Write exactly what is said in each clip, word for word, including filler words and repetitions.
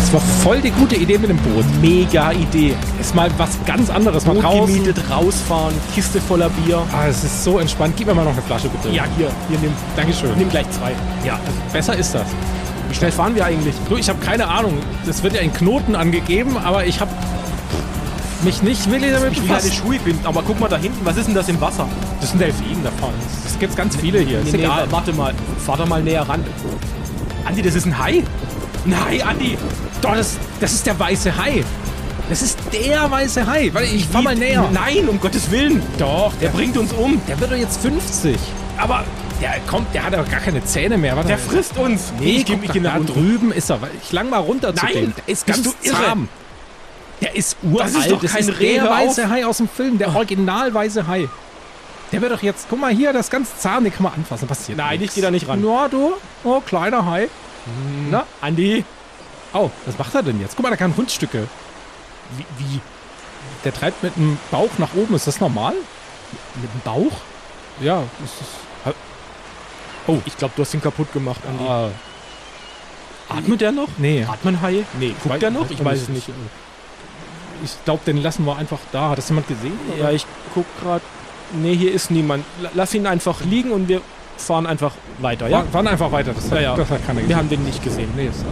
Das war voll die gute Idee mit dem Boot. Mega Idee. Ist mal was ganz anderes. Mal Boot draußen. gemietet, rausfahren, Kiste voller Bier. Ah, es ist so entspannt. Gib mir mal noch eine Flasche, bitte. Ja, hier, hier nimm. Dankeschön. Nimm gleich zwei. Ja, also besser ist das. Wie schnell fahren wir eigentlich? Du, ich habe keine Ahnung. Das wird ja in Knoten angegeben, aber ich habe mich nicht willig damit Ich will keine befasst. Schuhe binden, aber guck mal da hinten, was ist denn das im Wasser? Das sind Delfinen davon. Das gibt's ganz viele hier. Ist Nee, nee, egal. warte mal, fahr doch mal näher ran. Andi, das ist ein Hai. Ein Hai, Andi. Doch, das, das ist der weiße Hai. Das ist der weiße Hai. Warte, ich fahr mal näher. Nein, um Gottes Willen. Doch, Der bringt uns um. der wird doch jetzt fünfzig. Aber Der kommt, der hat doch gar keine Zähne mehr. Warte, der frisst uns. Nee, ich geh, guck ich doch, geh nach da unten. drüben ist er. Ich lang mal runter zu Nein, dem. Der ist bist ganz du irre? zahm. Der ist uralt. Das ist doch kein der Reh, hör weiße auf. Hai aus dem Film. Der original weiße Hai. Der wird doch jetzt, guck mal hier, das ist ganz zahm. Den kann man anfassen. Passiert Nein, nichts. ich geh da nicht ran. Na, du. Oh, kleiner Hai. Na? Andi. Oh, was macht er denn jetzt? Guck mal, da kann Hundstücke. Wie, wie? Der treibt mit dem Bauch nach oben. Ist das normal? Mit dem Bauch? Ja. Ist das, Oh, ich glaube, du hast ihn kaputt gemacht, Andi. ah, Atmet der noch? nee. Atmen Haie? Nee, guckt Weiß- der noch? Ich weiß es nicht. Ich glaube, den lassen wir einfach da. Hat das jemand gesehen? oder? Ja, ich guck gerade. Nee, hier ist niemand. L- Lass ihn einfach liegen und wir fahren einfach weiter, ja? Fahren- Fahren einfach weiter. Das, Ja, ja. das hat keiner gesehen. Wir haben den nicht gesehen. Nee, ist alles.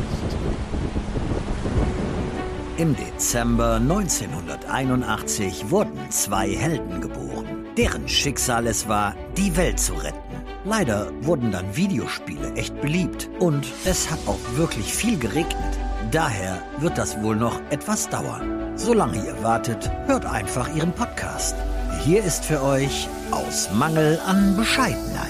Im Dezember neunzehnhunderteinundachtzig wurden zwei Helden geboren, deren Schicksal es war, die Welt zu retten. Leider wurden dann Videospiele echt beliebt und es hat auch wirklich viel geregnet. Daher wird das wohl noch etwas dauern. Solange ihr wartet, hört einfach ihren Podcast. Hier ist für euch Aus Mangel an Bescheidenheit.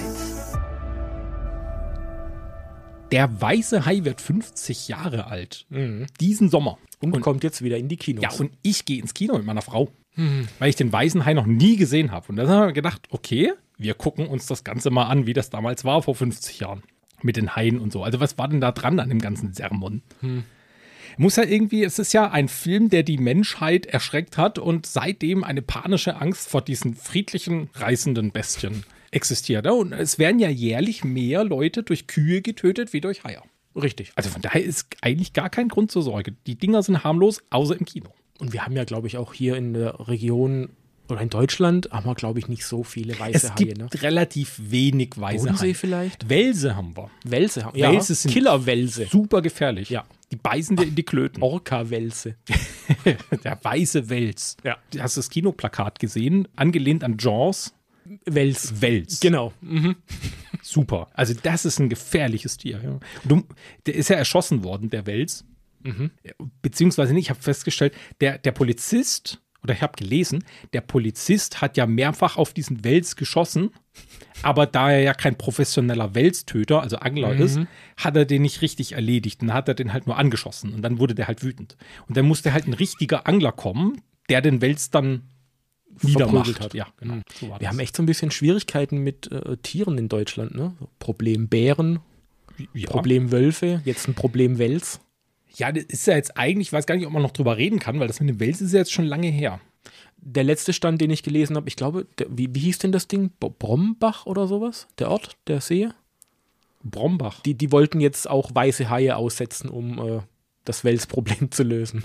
Der weiße Hai wird fünfzig Jahre alt. Mhm. Diesen Sommer. Und, kommt jetzt wieder in die Kinos. Ja, und ich gehe ins Kino mit meiner Frau. Weil ich den weißen Hai noch nie gesehen habe. Und dann haben wir gedacht, okay, wir gucken uns das Ganze mal an, wie das damals war vor fünfzig Jahren. Mit den Haien und so. Also was war denn da dran an dem ganzen Sermon? Muss ja irgendwie, es ist ja ein Film, der die Menschheit erschreckt hat und seitdem eine panische Angst vor diesen friedlichen, reißenden Bestien existiert. Und es werden ja jährlich mehr Leute durch Kühe getötet wie durch Haie. Richtig. Also von daher ist eigentlich gar kein Grund zur Sorge. Die Dinger sind harmlos, außer im Kino. Und wir haben ja, glaube ich, auch hier in der Region oder in Deutschland haben wir, glaube ich, nicht so viele weiße Es Haie. gibt Ne? relativ wenig weiße Bodensee Haie. vielleicht? Welse haben wir. Welse haben Welse ja, sind Killerwelse. Super gefährlich. Ja. Die beißen dir in die Klöten. Orca-Welse. Der weiße Wels. Ja. Hast du das Kinoplakat gesehen? Angelehnt an Jaws. Wels. Wels. Genau. Mhm. Super. Also das ist ein gefährliches Tier. Ja. Und du, der ist ja erschossen worden, der Wels. Mhm. Beziehungsweise nicht, ich habe festgestellt, der, der Polizist, oder ich habe gelesen, der Polizist hat ja mehrfach auf diesen Wels geschossen, aber da er ja kein professioneller Welstöter, also Angler Mhm. ist, hat er den nicht richtig erledigt. Dann hat er den halt nur angeschossen und dann wurde der halt wütend. Und dann musste halt ein richtiger Angler kommen, der den Wels dann niedermacht. Verprügelt hat. Ja, genau. So war Wir das. haben echt so ein bisschen Schwierigkeiten mit äh, Tieren in Deutschland. Ne? So Problem Bären, ja. Problem Wölfe, jetzt ein Problem Wels. Ja, das ist ja jetzt eigentlich, ich weiß gar nicht, ob man noch drüber reden kann, weil das mit dem Wels ist ja jetzt schon lange her. Der letzte Stand, den ich gelesen habe, ich glaube, der, wie, wie hieß denn das Ding? Bo- Brombach oder sowas? Der Ort, der See? Brombach. Die, die wollten jetzt auch weiße Haie aussetzen, um äh, das Wels-Problem zu lösen.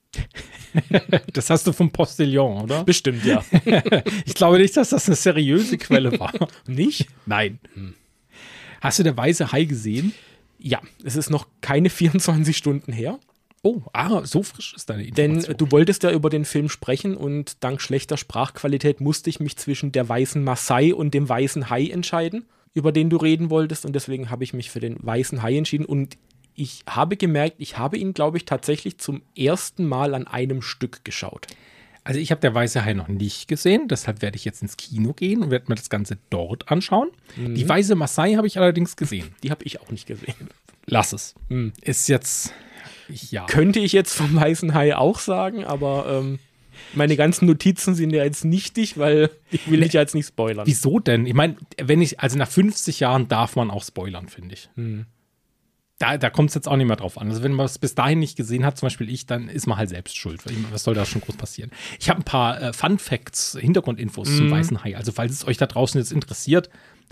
Das hast du vom Postillon, oder? Bestimmt, ja. Ich glaube nicht, dass das eine seriöse Quelle war. Nicht? Nein. Hast du der weiße Hai gesehen? Ja, es ist noch keine vierundzwanzig Stunden her. Oh, ah, so frisch ist deine Denn Information. äh, du wolltest ja über den Film sprechen und dank schlechter Sprachqualität musste ich mich zwischen der weißen Maasai und dem weißen Hai entscheiden, über den du reden wolltest. Und deswegen habe ich mich für den weißen Hai entschieden. Und ich habe gemerkt, ich habe ihn, glaube ich, tatsächlich zum ersten Mal an einem Stück geschaut. Also ich habe der weiße Hai noch nicht gesehen, deshalb werde ich jetzt ins Kino gehen und werde mir das Ganze dort anschauen. Mhm. Die weiße Maasai habe ich allerdings gesehen. Die habe ich auch nicht gesehen. Lass es. Mhm. Ist jetzt, ja. Könnte ich jetzt vom weißen Hai auch sagen, aber ähm, meine ganzen Notizen sind ja jetzt nichtig, weil ich will dich ja jetzt nicht spoilern. Wieso denn? Ich meine, wenn ich, also nach fünfzig Jahren darf man auch spoilern, finde ich. Mhm. Da, da kommt es jetzt auch nicht mehr drauf an. Also wenn man es bis dahin nicht gesehen hat, zum Beispiel ich, dann ist man halt selbst schuld. Was soll da schon groß passieren? Ich habe ein paar äh, Fun Facts, Hintergrundinfos Mhm. zum weißen Hai. Also falls es euch da draußen jetzt interessiert,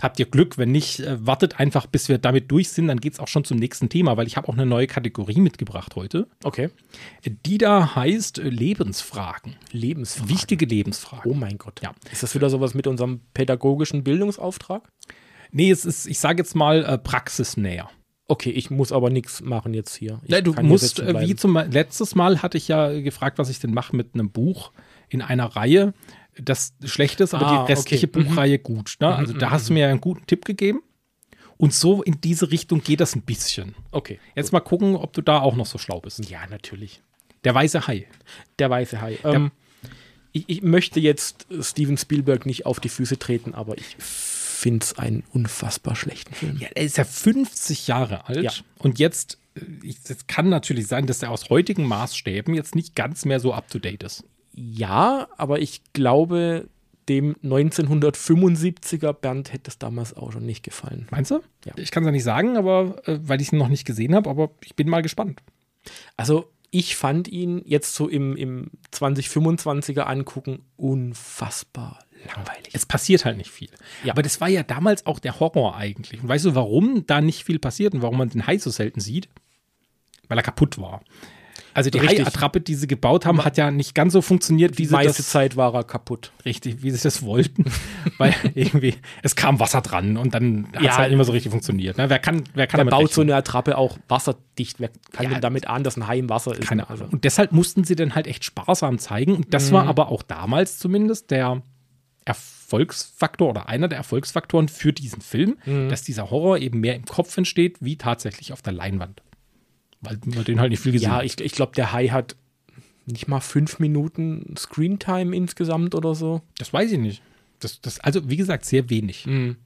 habt ihr Glück. Wenn nicht, äh, wartet einfach, bis wir damit durch sind. Dann geht es auch schon zum nächsten Thema, weil ich habe auch eine neue Kategorie mitgebracht heute. Okay. Die da heißt äh, Lebensfragen. Lebensfragen. Wichtige Lebensfragen. Oh mein Gott. Ja. Ist das wieder sowas mit unserem pädagogischen Bildungsauftrag? Nee, es ist, ich sage jetzt mal, äh, praxisnäher. Okay, ich muss aber nichts machen jetzt hier. Ich Ja, du kann hier musst, sitzen äh, bleiben. wie zum letztes Mal hatte ich ja gefragt, was ich denn mache mit einem Buch in einer Reihe, das schlecht ist, aber Ah, die restliche okay. Mhm. Buchreihe gut. Ne? Also da hast du mir ja einen guten Tipp gegeben. Und so in diese Richtung geht das ein bisschen. Okay. Jetzt mal gucken, ob du da auch noch so schlau bist. Ja, natürlich. Der weiße Hai. Der weiße Hai. Ähm, ich, ich möchte jetzt Steven Spielberg nicht auf die Füße treten, aber ich finde es einen unfassbar schlechten Film. Ja, er ist ja fünfzig Jahre alt. Ja. Und jetzt, es kann natürlich sein, dass er aus heutigen Maßstäben jetzt nicht ganz mehr so up-to-date ist. Ja, aber ich glaube, dem neunzehnhundertfünfundsiebziger Bernd hätte es damals auch schon nicht gefallen. Meinst du? Ja. Ich kann es ja nicht sagen, aber äh, weil ich ihn noch nicht gesehen habe, aber ich bin mal gespannt. Also ich fand ihn jetzt so im, im zwanzig fünfundzwanziger angucken unfassbar langweilig. Es passiert halt nicht viel. Ja. Aber das war ja damals auch der Horror eigentlich. Und weißt du, warum da nicht viel passiert und warum man den Hai so selten sieht? Weil er kaputt war. Also die Richtig. Hai-Attrappe, die sie gebaut haben, hat ja nicht ganz so funktioniert, wie Die sie meiste das Zeit war er kaputt. richtig, wie sie das wollten. Weil irgendwie, es kam Wasser dran und dann hat es Ja. halt nicht mehr so richtig funktioniert. Ne? Wer kann, wer kann Der damit baut rechnen? so eine Attrappe auch wasserdicht. Wer kann Ja. denn damit ahnen, dass ein Hai im Wasser ist? Keine Also, Ahnung. Und deshalb mussten sie dann halt echt sparsam zeigen. Und das Mhm. war aber auch damals zumindest der Erfolgsfaktor oder einer der Erfolgsfaktoren für diesen Film, Mhm. dass dieser Horror eben mehr im Kopf entsteht, wie tatsächlich auf der Leinwand. Weil man den halt nicht viel gesehen ja, hat. ich, ich glaube, der Hai hat nicht mal fünf Minuten Screentime insgesamt oder so. Das weiß ich nicht. Das, das, also, wie gesagt, sehr wenig.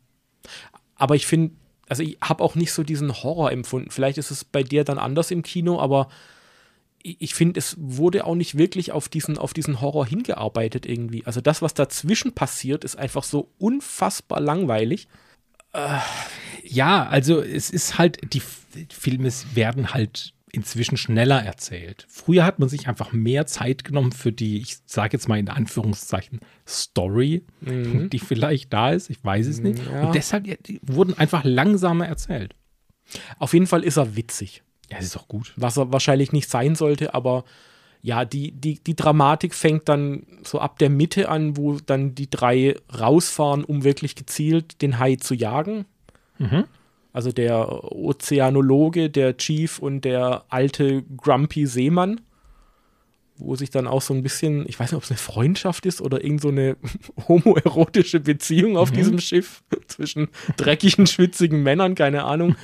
Aber ich finde, also ich habe auch nicht so diesen Horror empfunden. Vielleicht ist es bei dir dann anders im Kino, aber ich, ich finde, es wurde auch nicht wirklich auf diesen, auf diesen Horror hingearbeitet irgendwie. Also das, was dazwischen passiert, ist einfach so unfassbar langweilig. Ja, also es ist halt, die F- Filme werden halt inzwischen schneller erzählt. Früher hat man sich einfach mehr Zeit genommen für die, ich sage jetzt mal in Anführungszeichen, Story, die vielleicht da ist, ich weiß es nicht. Ja. Und deshalb ja, die wurden einfach langsamer erzählt. Auf jeden Fall ist er witzig, Ja, das ist auch gut. was er wahrscheinlich nicht sein sollte, aber ja, die, die, die Dramatik fängt dann so ab der Mitte an, wo dann die drei rausfahren, um wirklich gezielt den Hai zu jagen. Also der Ozeanologe, der Chief und der alte Grumpy Seemann, wo sich dann auch so ein bisschen, ich weiß nicht, ob es eine Freundschaft ist oder irgend so eine homoerotische Beziehung auf diesem Schiff zwischen dreckigen, schwitzigen Männern, keine Ahnung.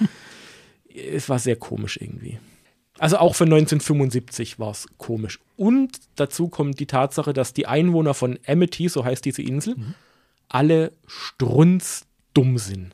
Es war sehr komisch irgendwie. Also auch für neunzehnhundertfünfundsiebzig war es komisch. Und dazu kommt die Tatsache, dass die Einwohner von Amity, so heißt diese Insel, alle strunzdumm sind.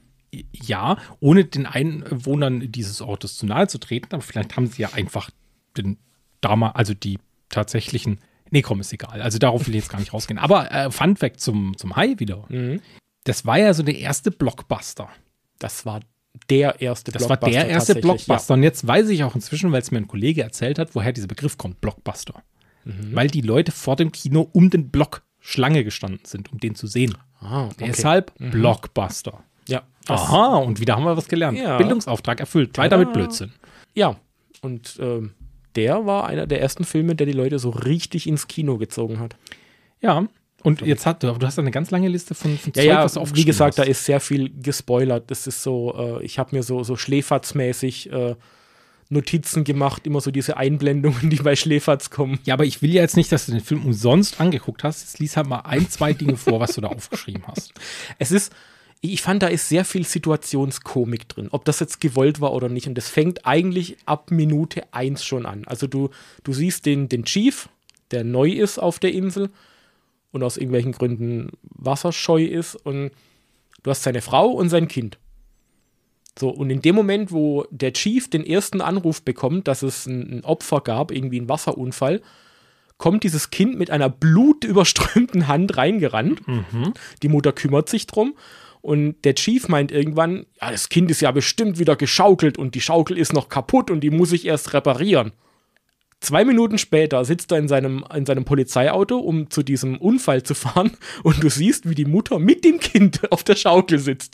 Ja, ohne den Einwohnern dieses Ortes zu nahe zu treten, aber vielleicht haben sie ja einfach den damals, also die tatsächlichen, nee, komm, ist egal. Also darauf will ich jetzt gar nicht rausgehen. Aber äh, Fun Fact zum, zum Hai wieder. Das war ja so der erste Blockbuster. Das war der erste Das war Blockbuster. der erste tatsächlich, Blockbuster. Und jetzt weiß ich auch inzwischen, weil es mir ein Kollege erzählt hat, woher dieser Begriff kommt, Blockbuster. Weil die Leute vor dem Kino um den Block Schlange gestanden sind, um den zu sehen. Ja. Ah, okay. Deshalb Blockbuster. Ja, das, Aha, und wieder haben wir was gelernt. Ja. Bildungsauftrag erfüllt. Weiter mit Blödsinn. ja. Und ähm, der war einer der ersten Filme, der die Leute so richtig ins Kino gezogen hat. Ja, und jetzt hat du, du hast eine ganz lange Liste von, von Ja, Zeug, ja, was du wie aufgeschrieben gesagt, da hast. ist sehr viel gespoilert. Das ist so, äh, ich habe mir so, so schläferzmäßig äh, Notizen gemacht, immer so diese Einblendungen, die bei Schläferz kommen. Ja, aber ich will ja jetzt nicht, dass du den Film umsonst angeguckt hast. Jetzt lies halt mal ein, zwei Dinge vor, was du da aufgeschrieben hast. Es ist, ich fand, da ist sehr viel Situationskomik drin, ob das jetzt gewollt war oder nicht. Und das fängt eigentlich ab Minute eins schon an. Also du, du siehst den, den Chief, der neu ist auf der Insel und aus irgendwelchen Gründen wasserscheu ist. Und du hast seine Frau und sein Kind. So, und in dem Moment, wo der Chief den ersten Anruf bekommt, dass es ein, ein Opfer gab, irgendwie einen Wasserunfall, kommt dieses Kind mit einer blutüberströmten Hand reingerannt. Die Mutter kümmert sich drum. Und der Chief meint irgendwann, ja, das Kind ist ja bestimmt wieder geschaukelt und die Schaukel ist noch kaputt und die muss ich erst reparieren. Zwei Minuten später sitzt er in seinem, in seinem Polizeiauto, um zu diesem Unfall zu fahren, und du siehst, wie die Mutter mit dem Kind auf der Schaukel sitzt.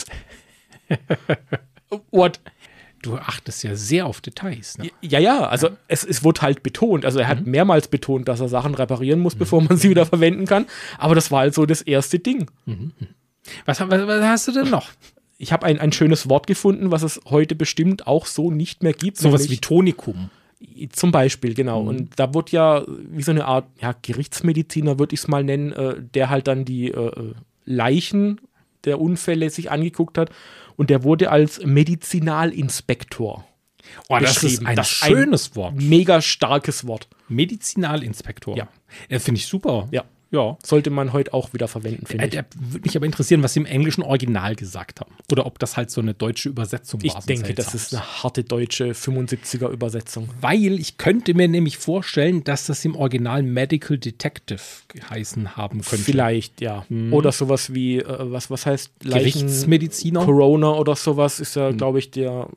What? Du achtest ja sehr auf Details. Ne? Ja, ja, also ja. Es, es wurde halt betont. Also er hat mhm. mehrmals betont, dass er Sachen reparieren muss, mhm. bevor man sie wieder verwenden kann. Aber das war halt so das erste Ding. Mhm. Was, was, was hast du denn noch? Ich habe ein, ein schönes Wort gefunden, was es heute bestimmt auch so nicht mehr gibt. Sowas wie Tonikum. Zum Beispiel, genau. Mhm. Und da wird ja wie so eine Art ja, Gerichtsmediziner, würde ich es mal nennen, äh, der halt dann die äh, Leichen der Unfälle sich angeguckt hat. Und der wurde als Medizinalinspektor Oh, das ist ein das schönes ein Wort. Mega starkes Wort. Medizinalinspektor. Ja. ja Finde ich super. Ja. Ja. Sollte man heute auch wieder verwenden, finde äh, ich. Der würde mich aber interessieren, was sie im englischen Original gesagt haben. Oder ob das halt so eine deutsche Übersetzung ich war. Ich denke, das ist eine harte deutsche fünfundsiebziger Übersetzung. Weil ich könnte mir nämlich vorstellen, dass das im Original Medical Detective geheißen haben könnte. Vielleicht, ja. Hm. Oder sowas wie, äh, was, was heißt Leichen Gerichtsmediziner? Corona oder sowas ist ja, hm. glaube ich, der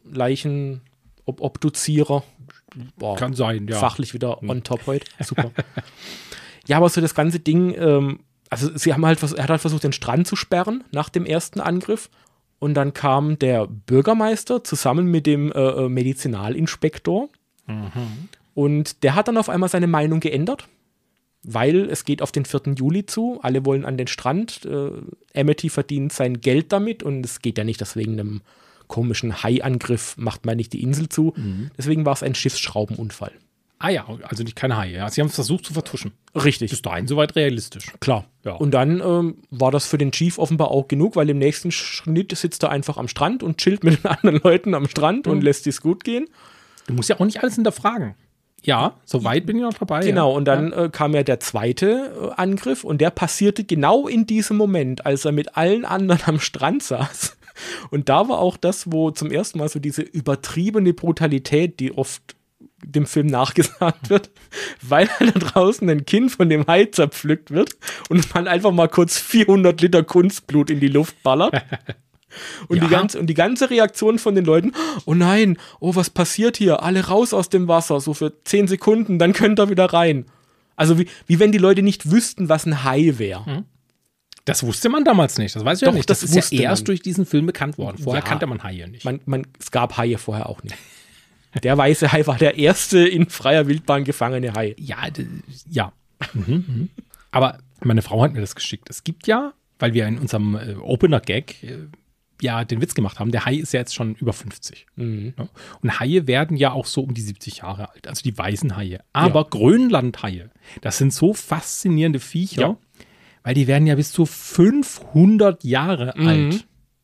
Leichen-Obduzierer. Boah, kann sein, ja. Fachlich wieder hm. on top heute. Super. Ja, aber so das ganze Ding, ähm, also sie haben halt, er hat halt versucht, den Strand zu sperren nach dem ersten Angriff. Und dann kam der Bürgermeister zusammen mit dem äh, Medizinalinspektor. Mhm. Und der hat dann auf einmal seine Meinung geändert, weil es geht auf den vierten Juli zu. Alle wollen an den Strand. Äh, Amity verdient sein Geld damit und es geht ja nicht, dass wegen einem komischen Haiangriff macht man nicht die Insel zu. Mhm. Deswegen war es ein Schiffsschraubenunfall. Ah ja, also nicht keine Haie. Ja. Sie haben es versucht zu vertuschen. Richtig. Bis dahin soweit realistisch. Klar. Ja. Und dann ähm, war das für den Chief offenbar auch genug, weil im nächsten Schnitt sitzt er einfach am Strand und chillt mit den anderen Leuten am Strand mhm. und lässt es gut gehen. Du musst ja auch nicht alles hinterfragen. Ja, soweit bin ich noch dabei. Genau, ja. und dann ja. äh, kam ja der zweite äh, Angriff und der passierte genau in diesem Moment, als er mit allen anderen am Strand saß. Und da war auch das, wo zum ersten Mal so diese übertriebene Brutalität, die oft dem Film nachgesagt wird, weil da draußen ein Kind von dem Hai zerpflückt wird und man einfach mal kurz vierhundert Liter Kunstblut in die Luft ballert. Und, ja. die ganze, und die ganze Reaktion von den Leuten, oh nein, oh, was passiert hier? Alle raus aus dem Wasser, so für zehn Sekunden, dann könnt ihr wieder rein. Also wie, wie wenn die Leute nicht wüssten, was ein Hai wäre. Das wusste man damals nicht, das weiß ich Doch, ja nicht. Das, das ist ja erst man. durch diesen Film bekannt worden. Vorher ja. kannte man Haie nicht. Man, man, es gab Haie vorher auch nicht. Der weiße Hai war der erste in freier Wildbahn gefangene Hai. Ja, d- ja. Mhm, mhm. Aber meine Frau hat mir das geschickt. Es gibt ja, weil wir in unserem äh, Opener-Gag äh, ja den Witz gemacht haben, der Hai ist ja jetzt schon über fünfzig. Mhm. Ja? Und Haie werden ja auch so um die siebzig Jahre alt, also die weißen Haie. Aber ja. Grönlandhaie, das sind so faszinierende Viecher, ja. weil die werden ja bis zu fünfhundert Jahre mhm. alt.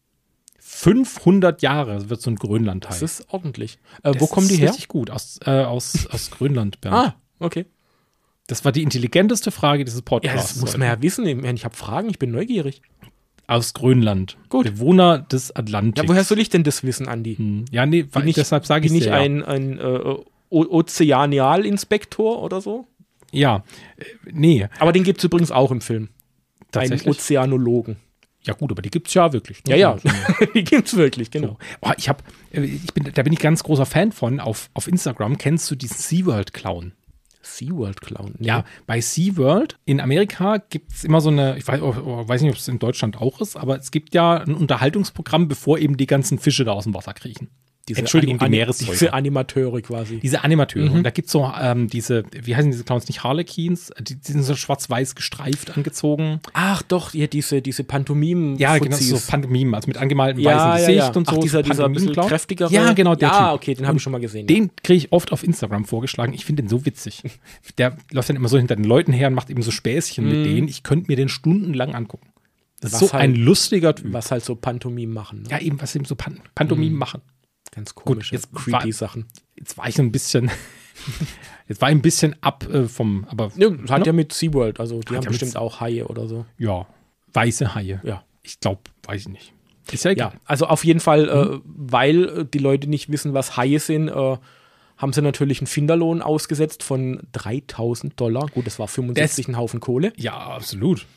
fünfhundert Jahre wird so ein Grönlandhai. Das ist ordentlich. Äh, wo kommen die her? Richtig gut, aus, äh, aus, aus Grönland, Bernd. Ah, okay. Das war die intelligenteste Frage dieses Podcasts. Ja, das muss man ja wissen. Ich habe Fragen, ich bin neugierig. Aus Grönland. Gut. Bewohner des Atlantiks. Ja, woher soll ich denn das wissen, Andi? Hm. Ja, nee, bin ich, deshalb sage ich Bin ich dir, ein, ein äh, Ozeanialinspektor oder so? Ja, äh, nee. Aber den gibt es übrigens auch im Film. Einen Ozeanologen. Ja gut, aber die gibt es ja wirklich. Ne? Ja, ja, die gibt es wirklich, genau. So. Oh, ich hab, ich bin, da bin ich ganz großer Fan von. Auf, auf Instagram kennst du diesen SeaWorld-Clown. SeaWorld-Clown? Nee. Ja, bei SeaWorld in Amerika gibt es immer so eine, ich weiß, weiß nicht, ob es in Deutschland auch ist, aber es gibt ja ein Unterhaltungsprogramm, bevor eben die ganzen Fische da aus dem Wasser kriechen. Diese Entschuldigung, Ani- die Meeressäuger. Diese Animateure quasi. Diese Animateure. Mhm. Und da gibt es so ähm, diese, wie heißen diese Clowns, nicht Harlequins, die, die sind so schwarz-weiß gestreift angezogen. Ach doch, ja, diese, diese Pantomimen. Ja, genau, so Pantomimen, also mit angemaltem ja, weißem ja, Gesicht ja. und so. Ach, dieser, dieser bisschen kräftigere. Ja, genau, der Ja, Typ. okay, den habe ich schon mal gesehen. Den kriege ich oft auf Instagram vorgeschlagen. Ich finde den so witzig. Der läuft dann immer so hinter den Leuten her und macht eben so Späßchen mm. mit denen. Ich könnte mir den stundenlang angucken. Das ist was so halt, ein lustiger Typ. Was halt so Pantomimen machen. Ne? Ja, eben, was eben so Pan- Pantomimen mm. machen. Ganz komische, Gut, jetzt creepy war, Sachen. Jetzt war ich so ein bisschen, jetzt war ich ein bisschen ab äh, vom, aber. Ja, hat ne? ja mit SeaWorld, also die hat haben ja bestimmt auch Haie oder so. Ja, weiße Haie. Ja. Ich glaube, weiß ich nicht. Ist ja egal. Ja, also auf jeden Fall, mhm. äh, weil äh, die Leute nicht wissen, was Haie sind, äh, haben sie natürlich einen Finderlohn ausgesetzt von dreitausend Dollar. Gut, das war fünfundsiebzig das, ein Haufen Kohle. Ja, absolut.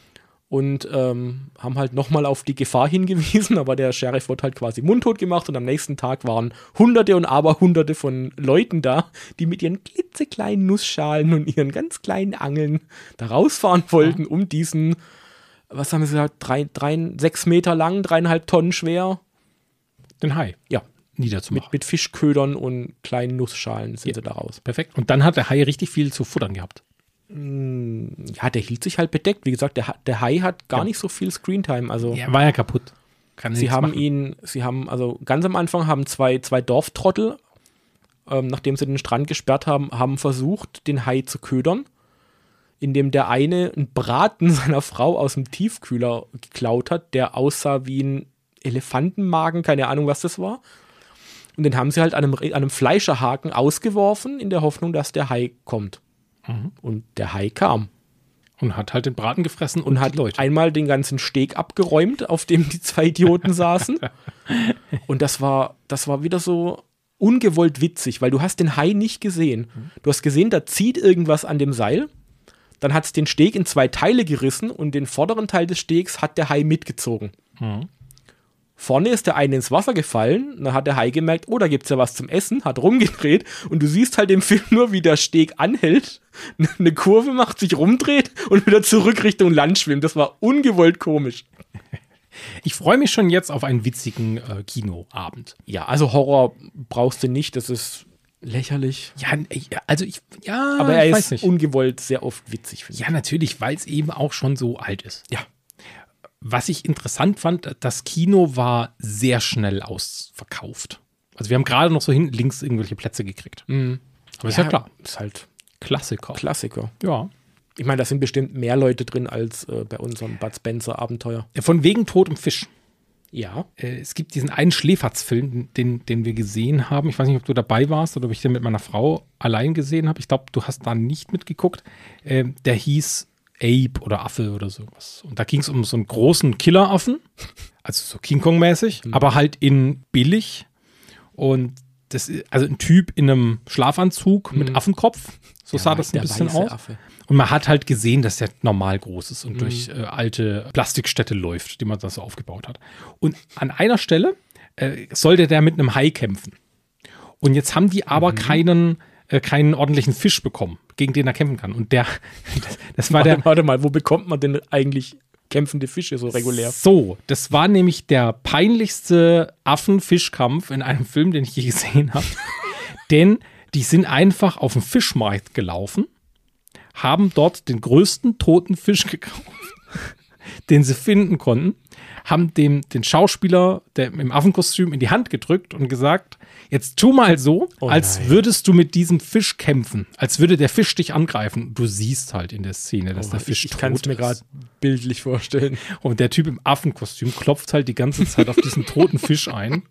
und ähm, haben halt nochmal auf die Gefahr hingewiesen, aber der Sheriff wurde halt quasi mundtot gemacht und am nächsten Tag waren Hunderte und Aberhunderte von Leuten da, die mit ihren klitzekleinen Nussschalen und ihren ganz kleinen Angeln da rausfahren wollten, um diesen, was haben sie gesagt, drei, drei, sechs Meter lang, dreieinhalb Tonnen schwer, Den Hai ja, niederzumachen. mit, mit Fischködern und kleinen Nussschalen sind sie da raus. Perfekt. Und dann hat der Hai richtig viel zu futtern gehabt. Ja, der hielt sich halt bedeckt. Wie gesagt, der, Ha- der Hai hat gar Ja. nicht so viel Screentime. Also Er war ja kaputt. Kann sie nichts haben machen. ihn, sie haben, also ganz am Anfang haben zwei, zwei Dorftrottel, ähm, nachdem sie den Strand gesperrt haben, haben versucht, den Hai zu ködern, indem der eine einen Braten seiner Frau aus dem Tiefkühler geklaut hat, der aussah wie ein Elefantenmagen, keine Ahnung, was das war. Und den haben sie halt an einem, an einem Fleischerhaken ausgeworfen, in der Hoffnung, dass der Hai kommt. Mhm. Und der Hai kam. Und hat halt den Braten gefressen Und hat die Leute. einmal den ganzen Steg abgeräumt, auf dem die zwei Idioten saßen. Und das war, das war wieder so ungewollt witzig, weil du hast den Hai nicht gesehen. Du hast gesehen, da zieht irgendwas an dem Seil. Dann hat es den Steg in zwei Teile gerissen und den vorderen Teil des Stegs hat der Hai mitgezogen. Mhm. Vorne ist der eine ins Wasser gefallen, dann hat der Hai gemerkt, oh, da gibt's ja was zum Essen, hat rumgedreht und du siehst halt im Film nur, wie der Steg anhält, eine Kurve macht, sich rumdreht und wieder zurück Richtung Land schwimmt. Das war ungewollt komisch. Ich freue mich schon jetzt auf einen witzigen äh, Kinoabend. Ja, also Horror brauchst du nicht, das ist lächerlich. Ja, ich- also ich, ja, Aber er ich weiß ist nicht. ungewollt sehr oft witzig, finde ich. Ja, natürlich, weil es eben auch schon so alt ist. Ja. Was ich interessant fand, das Kino war sehr schnell ausverkauft. Also wir haben gerade noch so hinten links irgendwelche Plätze gekriegt. Mhm. Aber ist ja klar, Ist halt Klassiker. Klassiker. Ja. Ich meine, da sind bestimmt mehr Leute drin als äh, bei unserem Bud Spencer Abenteuer. Von wegen totem Fisch. Ja. Äh, es gibt diesen einen Schläferz-Film, den, den wir gesehen haben. Ich weiß nicht, ob du dabei warst oder ob ich den mit meiner Frau allein gesehen habe. Ich glaube, du hast da nicht mitgeguckt. Äh, der hieß Ape oder Affe oder sowas. Und da ging es um so einen großen Killeraffen, also so King Kong-mäßig, mhm. aber halt in billig. Und das ist also ein Typ in einem Schlafanzug mhm. mit Affenkopf. So Der sah wei- das ein der bisschen weiße aus. Affe. Und man hat halt gesehen, dass der normal groß ist und Mhm. durch äh, alte Plastikstädte läuft, die man da so aufgebaut hat. Und an einer Stelle äh, sollte der mit einem Hai kämpfen. Und jetzt haben die aber Mhm. keinen, äh, keinen ordentlichen Fisch bekommen, gegen den er kämpfen kann. Und der, das, das war Warte, der. warte mal, wo bekommt man denn eigentlich kämpfende Fische so regulär? So, das war nämlich der peinlichste Affen-Fischkampf in einem Film, den ich je gesehen habe. Denn die sind einfach auf den Fischmarkt gelaufen, haben dort den größten toten Fisch gekauft, den sie finden konnten, haben dem den Schauspieler der im Affenkostüm in die Hand gedrückt und gesagt, jetzt tu mal so, Oh als nein. würdest du mit diesem Fisch kämpfen, als würde der Fisch dich angreifen. Du siehst halt in der Szene, dass Oh, der Fisch ich ich kann es tot mir ist. gerade bildlich vorstellen. Und der Typ im Affenkostüm klopft halt die ganze Zeit auf diesen toten Fisch ein.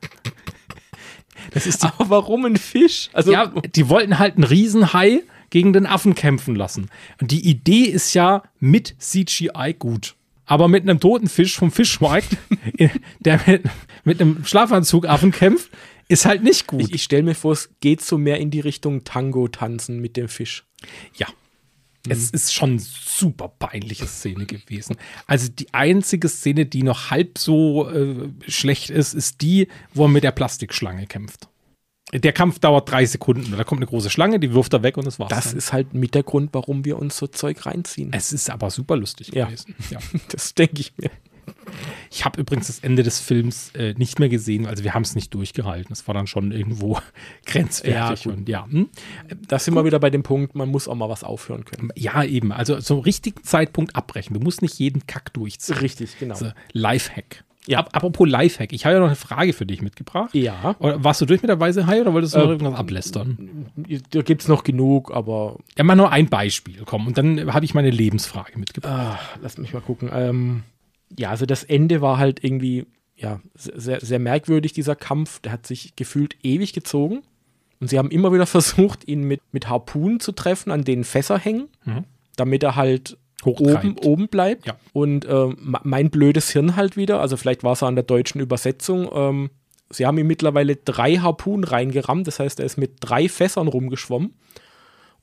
Das ist die, Aber warum ein Fisch? Also, ja, die wollten halt einen Riesenhai gegen den Affen kämpfen lassen. Und die Idee ist ja mit C G I gut. Aber mit einem toten Fisch vom Fischmarkt, der mit, mit einem Schlafanzug-Affen kämpft, ist halt nicht gut. ich, ich stelle mir vor, es geht so mehr in die Richtung Tango-Tanzen mit dem Fisch. Ja. Es ist schon super peinliche Szene gewesen. Also die einzige Szene, die noch halb so äh, schlecht ist, ist die, wo er mit der Plastikschlange kämpft. Der Kampf dauert drei Sekunden. Da kommt eine große Schlange, die wirft er weg und das war's. Das dann. ist halt mit der Grund, warum wir uns so Zeug reinziehen. Es ist aber super lustig Ja. gewesen. Ja. Das denke ich mir. Ich habe übrigens das Ende des Films äh, nicht mehr gesehen, also wir haben es nicht durchgehalten. Es war dann schon irgendwo grenzwertig. Ja, gut. und ja, hm? Da sind wir wieder bei dem Punkt, man muss auch mal was aufhören können. ja, eben. Also zum richtigen Zeitpunkt abbrechen. Du musst nicht jeden Kack durchziehen. Richtig, genau. Also, Lifehack. Ja. Ap apropos Lifehack, ich habe ja noch eine Frage für dich mitgebracht. Ja. Oder warst du durch mit der Weise Hai oder wolltest du noch Äh, irgendwas ablästern? Da gibt es noch genug, aber Ja, mal nur ein Beispiel, komm. Und dann habe ich meine Lebensfrage mitgebracht. ah, lass mich mal gucken. Ähm, ja, also das Ende war halt irgendwie ja, sehr, sehr merkwürdig, dieser Kampf. Der hat sich gefühlt ewig gezogen. Und sie haben immer wieder versucht, ihn mit, mit Harpunen zu treffen, an denen Fässer hängen, Mhm. damit er halt oben, Hochtreibt. oben bleibt. Ja. Und ähm, mein blödes Hirn halt wieder, also vielleicht war es an der deutschen Übersetzung, ähm, sie haben ihm mittlerweile drei Harpunen reingerammt, das heißt, er ist mit drei Fässern rumgeschwommen.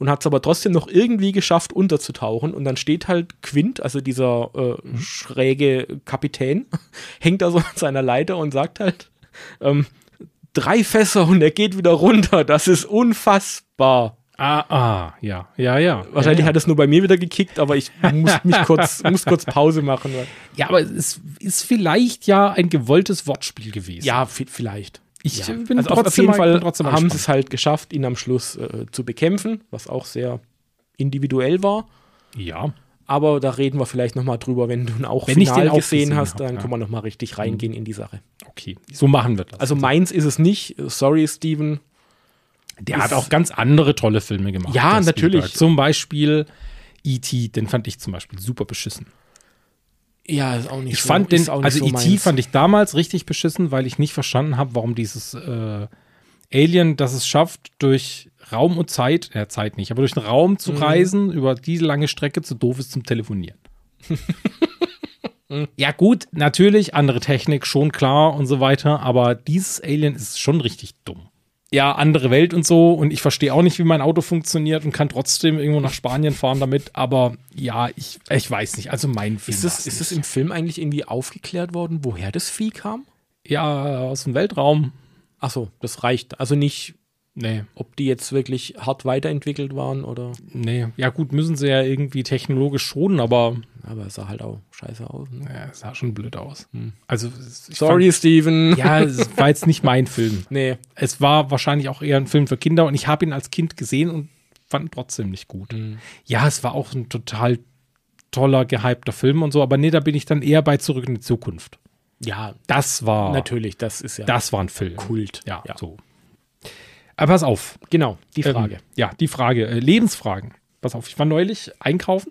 und hat es aber trotzdem noch irgendwie geschafft, unterzutauchen. Und dann steht halt Quint, also dieser äh, mhm. schräge Kapitän, hängt da so an seiner Leiter und sagt halt, ähm, drei Fässer und er geht wieder runter. Das ist unfassbar. Ah, ah, ja, ja, ja. Wahrscheinlich ja, ja. hat es nur bei mir wieder gekickt, aber ich muss mich kurz, muss kurz Pause machen. Weil ja, aber es ist vielleicht ja ein gewolltes Wortspiel gewesen. ja, v- vielleicht. Ich ja. bin also trotzdem auf jeden mal, Fall bin trotzdem mal haben sie gespannt. es halt geschafft, ihn am Schluss äh, zu bekämpfen, was auch sehr individuell war. Ja. Aber da reden wir vielleicht nochmal drüber, wenn du ihn auch Wenn ich final den auch gesehen gesehen hast, hab, dann ja. können wir nochmal richtig reingehen in die Sache. Okay, so machen wir das. Also meins ist es nicht. Sorry, Steven. der ist- hat auch ganz andere tolle Filme gemacht. Ja, der natürlich. Spielberg. Zum Beispiel E T, den fand ich zum Beispiel super beschissen. Ja, ist auch nicht Ich so, fand den, ist auch nicht also so E T meins. fand ich damals richtig beschissen, weil ich nicht verstanden habe, warum dieses äh, Alien, das es schafft, durch Raum und Zeit, ja Zeit nicht, aber durch den Raum zu Mhm. reisen, über diese lange Strecke zu doof ist zum Telefonieren. Ja gut, natürlich, andere Technik, schon klar und so weiter, aber dieses Alien ist schon richtig dumm. Ja, andere Welt und so und ich verstehe auch nicht, wie mein Auto funktioniert und kann trotzdem irgendwo nach Spanien fahren damit, aber ja, ich, ich weiß nicht, also mein Film Ist es, war's ist es nicht. im Film eigentlich irgendwie aufgeklärt worden, woher das Vieh kam? Ja, aus dem Weltraum. Achso, das reicht. Also nicht, Nee, ob die jetzt wirklich hart weiterentwickelt waren oder. nee. Ja gut, müssen sie ja irgendwie technologisch schon, aber Aber es sah halt auch scheiße aus. Ne? ja, es sah schon blöd aus. Also es- ich Sorry, Steven. Fand, ja, es war jetzt nicht mein Film. Nee. Es war wahrscheinlich auch eher ein Film für Kinder und ich habe ihn als Kind gesehen und fand ihn trotzdem nicht gut. Ja, es war auch ein total toller, gehypter Film und so, aber nee, da bin ich dann eher bei Zurück in die Zukunft. Ja, Das war, natürlich, das ist ja das war ein Film. Kult. Ja, Ja. so. Aber pass auf. Genau, die Frage. Ähm, ja, die Frage. Äh, Lebensfragen. Pass auf, ich war neulich einkaufen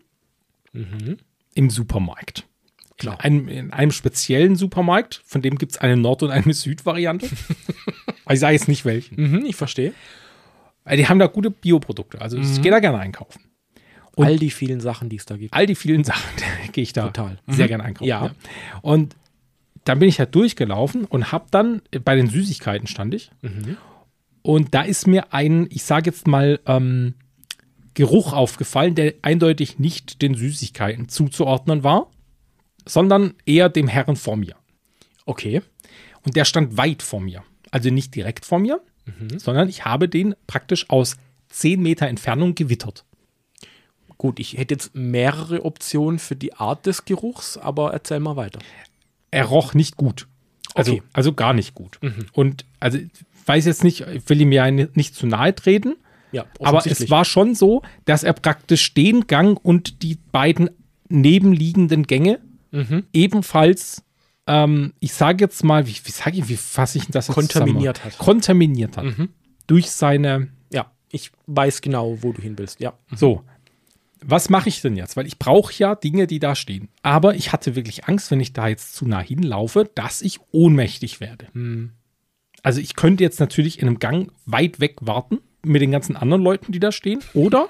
im Supermarkt. Klar. In einem, in einem speziellen Supermarkt, von dem gibt es eine Nord- und eine Süd-Variante. Aber ich sage jetzt nicht welchen. Mhm, ich verstehe. Weil die haben da gute Bioprodukte. Also ich gehe da gerne einkaufen. Und- All die vielen Sachen, die es da gibt. All die vielen Sachen gehe ich da Total. sehr Mhm. gerne einkaufen. Ja. Und dann bin ich halt durchgelaufen und habe dann, bei den Süßigkeiten stand ich, und da ist mir ein, ich sage jetzt mal, ähm, Geruch aufgefallen, der eindeutig nicht den Süßigkeiten zuzuordnen war, sondern eher dem Herrn vor mir. Okay. Und der stand weit vor mir. Also nicht direkt vor mir, sondern ich habe den praktisch aus zehn Meter Entfernung gewittert. Gut, ich hätte jetzt mehrere Optionen für die Art des Geruchs, aber erzähl mal weiter. Er roch nicht gut. Also, Okay. also gar nicht gut. Und also ich weiß jetzt nicht, ich will ihm ja nicht zu nahe treten, Ja, aber offensichtlich. es war schon so, dass er praktisch den Gang und die beiden nebenliegenden Gänge Mhm. ebenfalls, ähm, ich sage jetzt mal, wie, wie sage ich, wie fasse ich das jetzt Kontaminiert zusammen? hat. Kontaminiert hat. Mhm. Durch seine, Ja, ich weiß genau, wo du hin willst. Ja. so. Was mache ich denn jetzt? Weil ich brauche ja Dinge, die da stehen. Aber ich hatte wirklich Angst, wenn ich da jetzt zu nah hinlaufe, dass ich ohnmächtig werde. Also ich könnte jetzt natürlich in einem Gang weit weg warten mit den ganzen anderen Leuten, die da stehen. Oder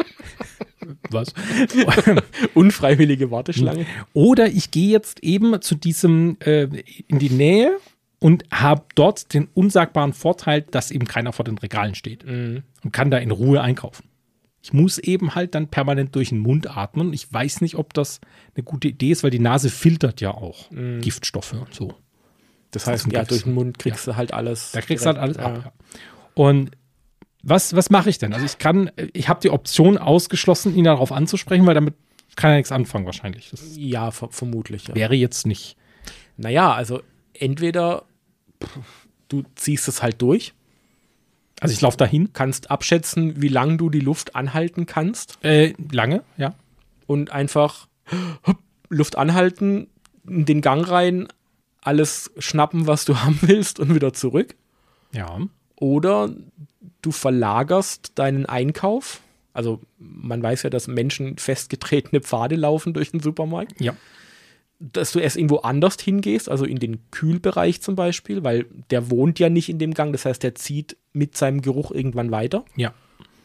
was? Unfreiwillige Warteschlange. Oder ich gehe jetzt eben zu diesem äh, in die Nähe und habe dort den unsagbaren Vorteil, dass eben keiner vor den Regalen steht und kann da in Ruhe einkaufen. Ich muss eben halt dann permanent durch den Mund atmen. Ich weiß nicht, ob das eine gute Idee ist, weil die Nase filtert ja auch Giftstoffe und so. Das Das heißt, ist ein ja, Gift. durch den Mund kriegst du halt alles. Da kriegst du halt alles direkt, ab. Ja. Und was, was mache ich denn? Also ich kann, ich habe die Option ausgeschlossen, ihn darauf anzusprechen, weil damit kann er nichts anfangen wahrscheinlich. Das Ja, ver vermutlich. Ja. wäre jetzt nicht. Naja, also entweder pff, du ziehst es halt durch, Also ich laufe dahin. kannst abschätzen, wie lange du die Luft anhalten kannst Äh, lange, ja. und einfach Luft anhalten, in den Gang rein, alles schnappen, was du haben willst und wieder zurück. Ja. Oder du verlagerst deinen Einkauf. Also man weiß ja, dass Menschen festgetretene Pfade laufen durch den Supermarkt. Ja. Dass du erst irgendwo anders hingehst, also in den Kühlbereich zum Beispiel, weil der wohnt ja nicht in dem Gang. Das heißt, der zieht mit seinem Geruch irgendwann weiter Ja.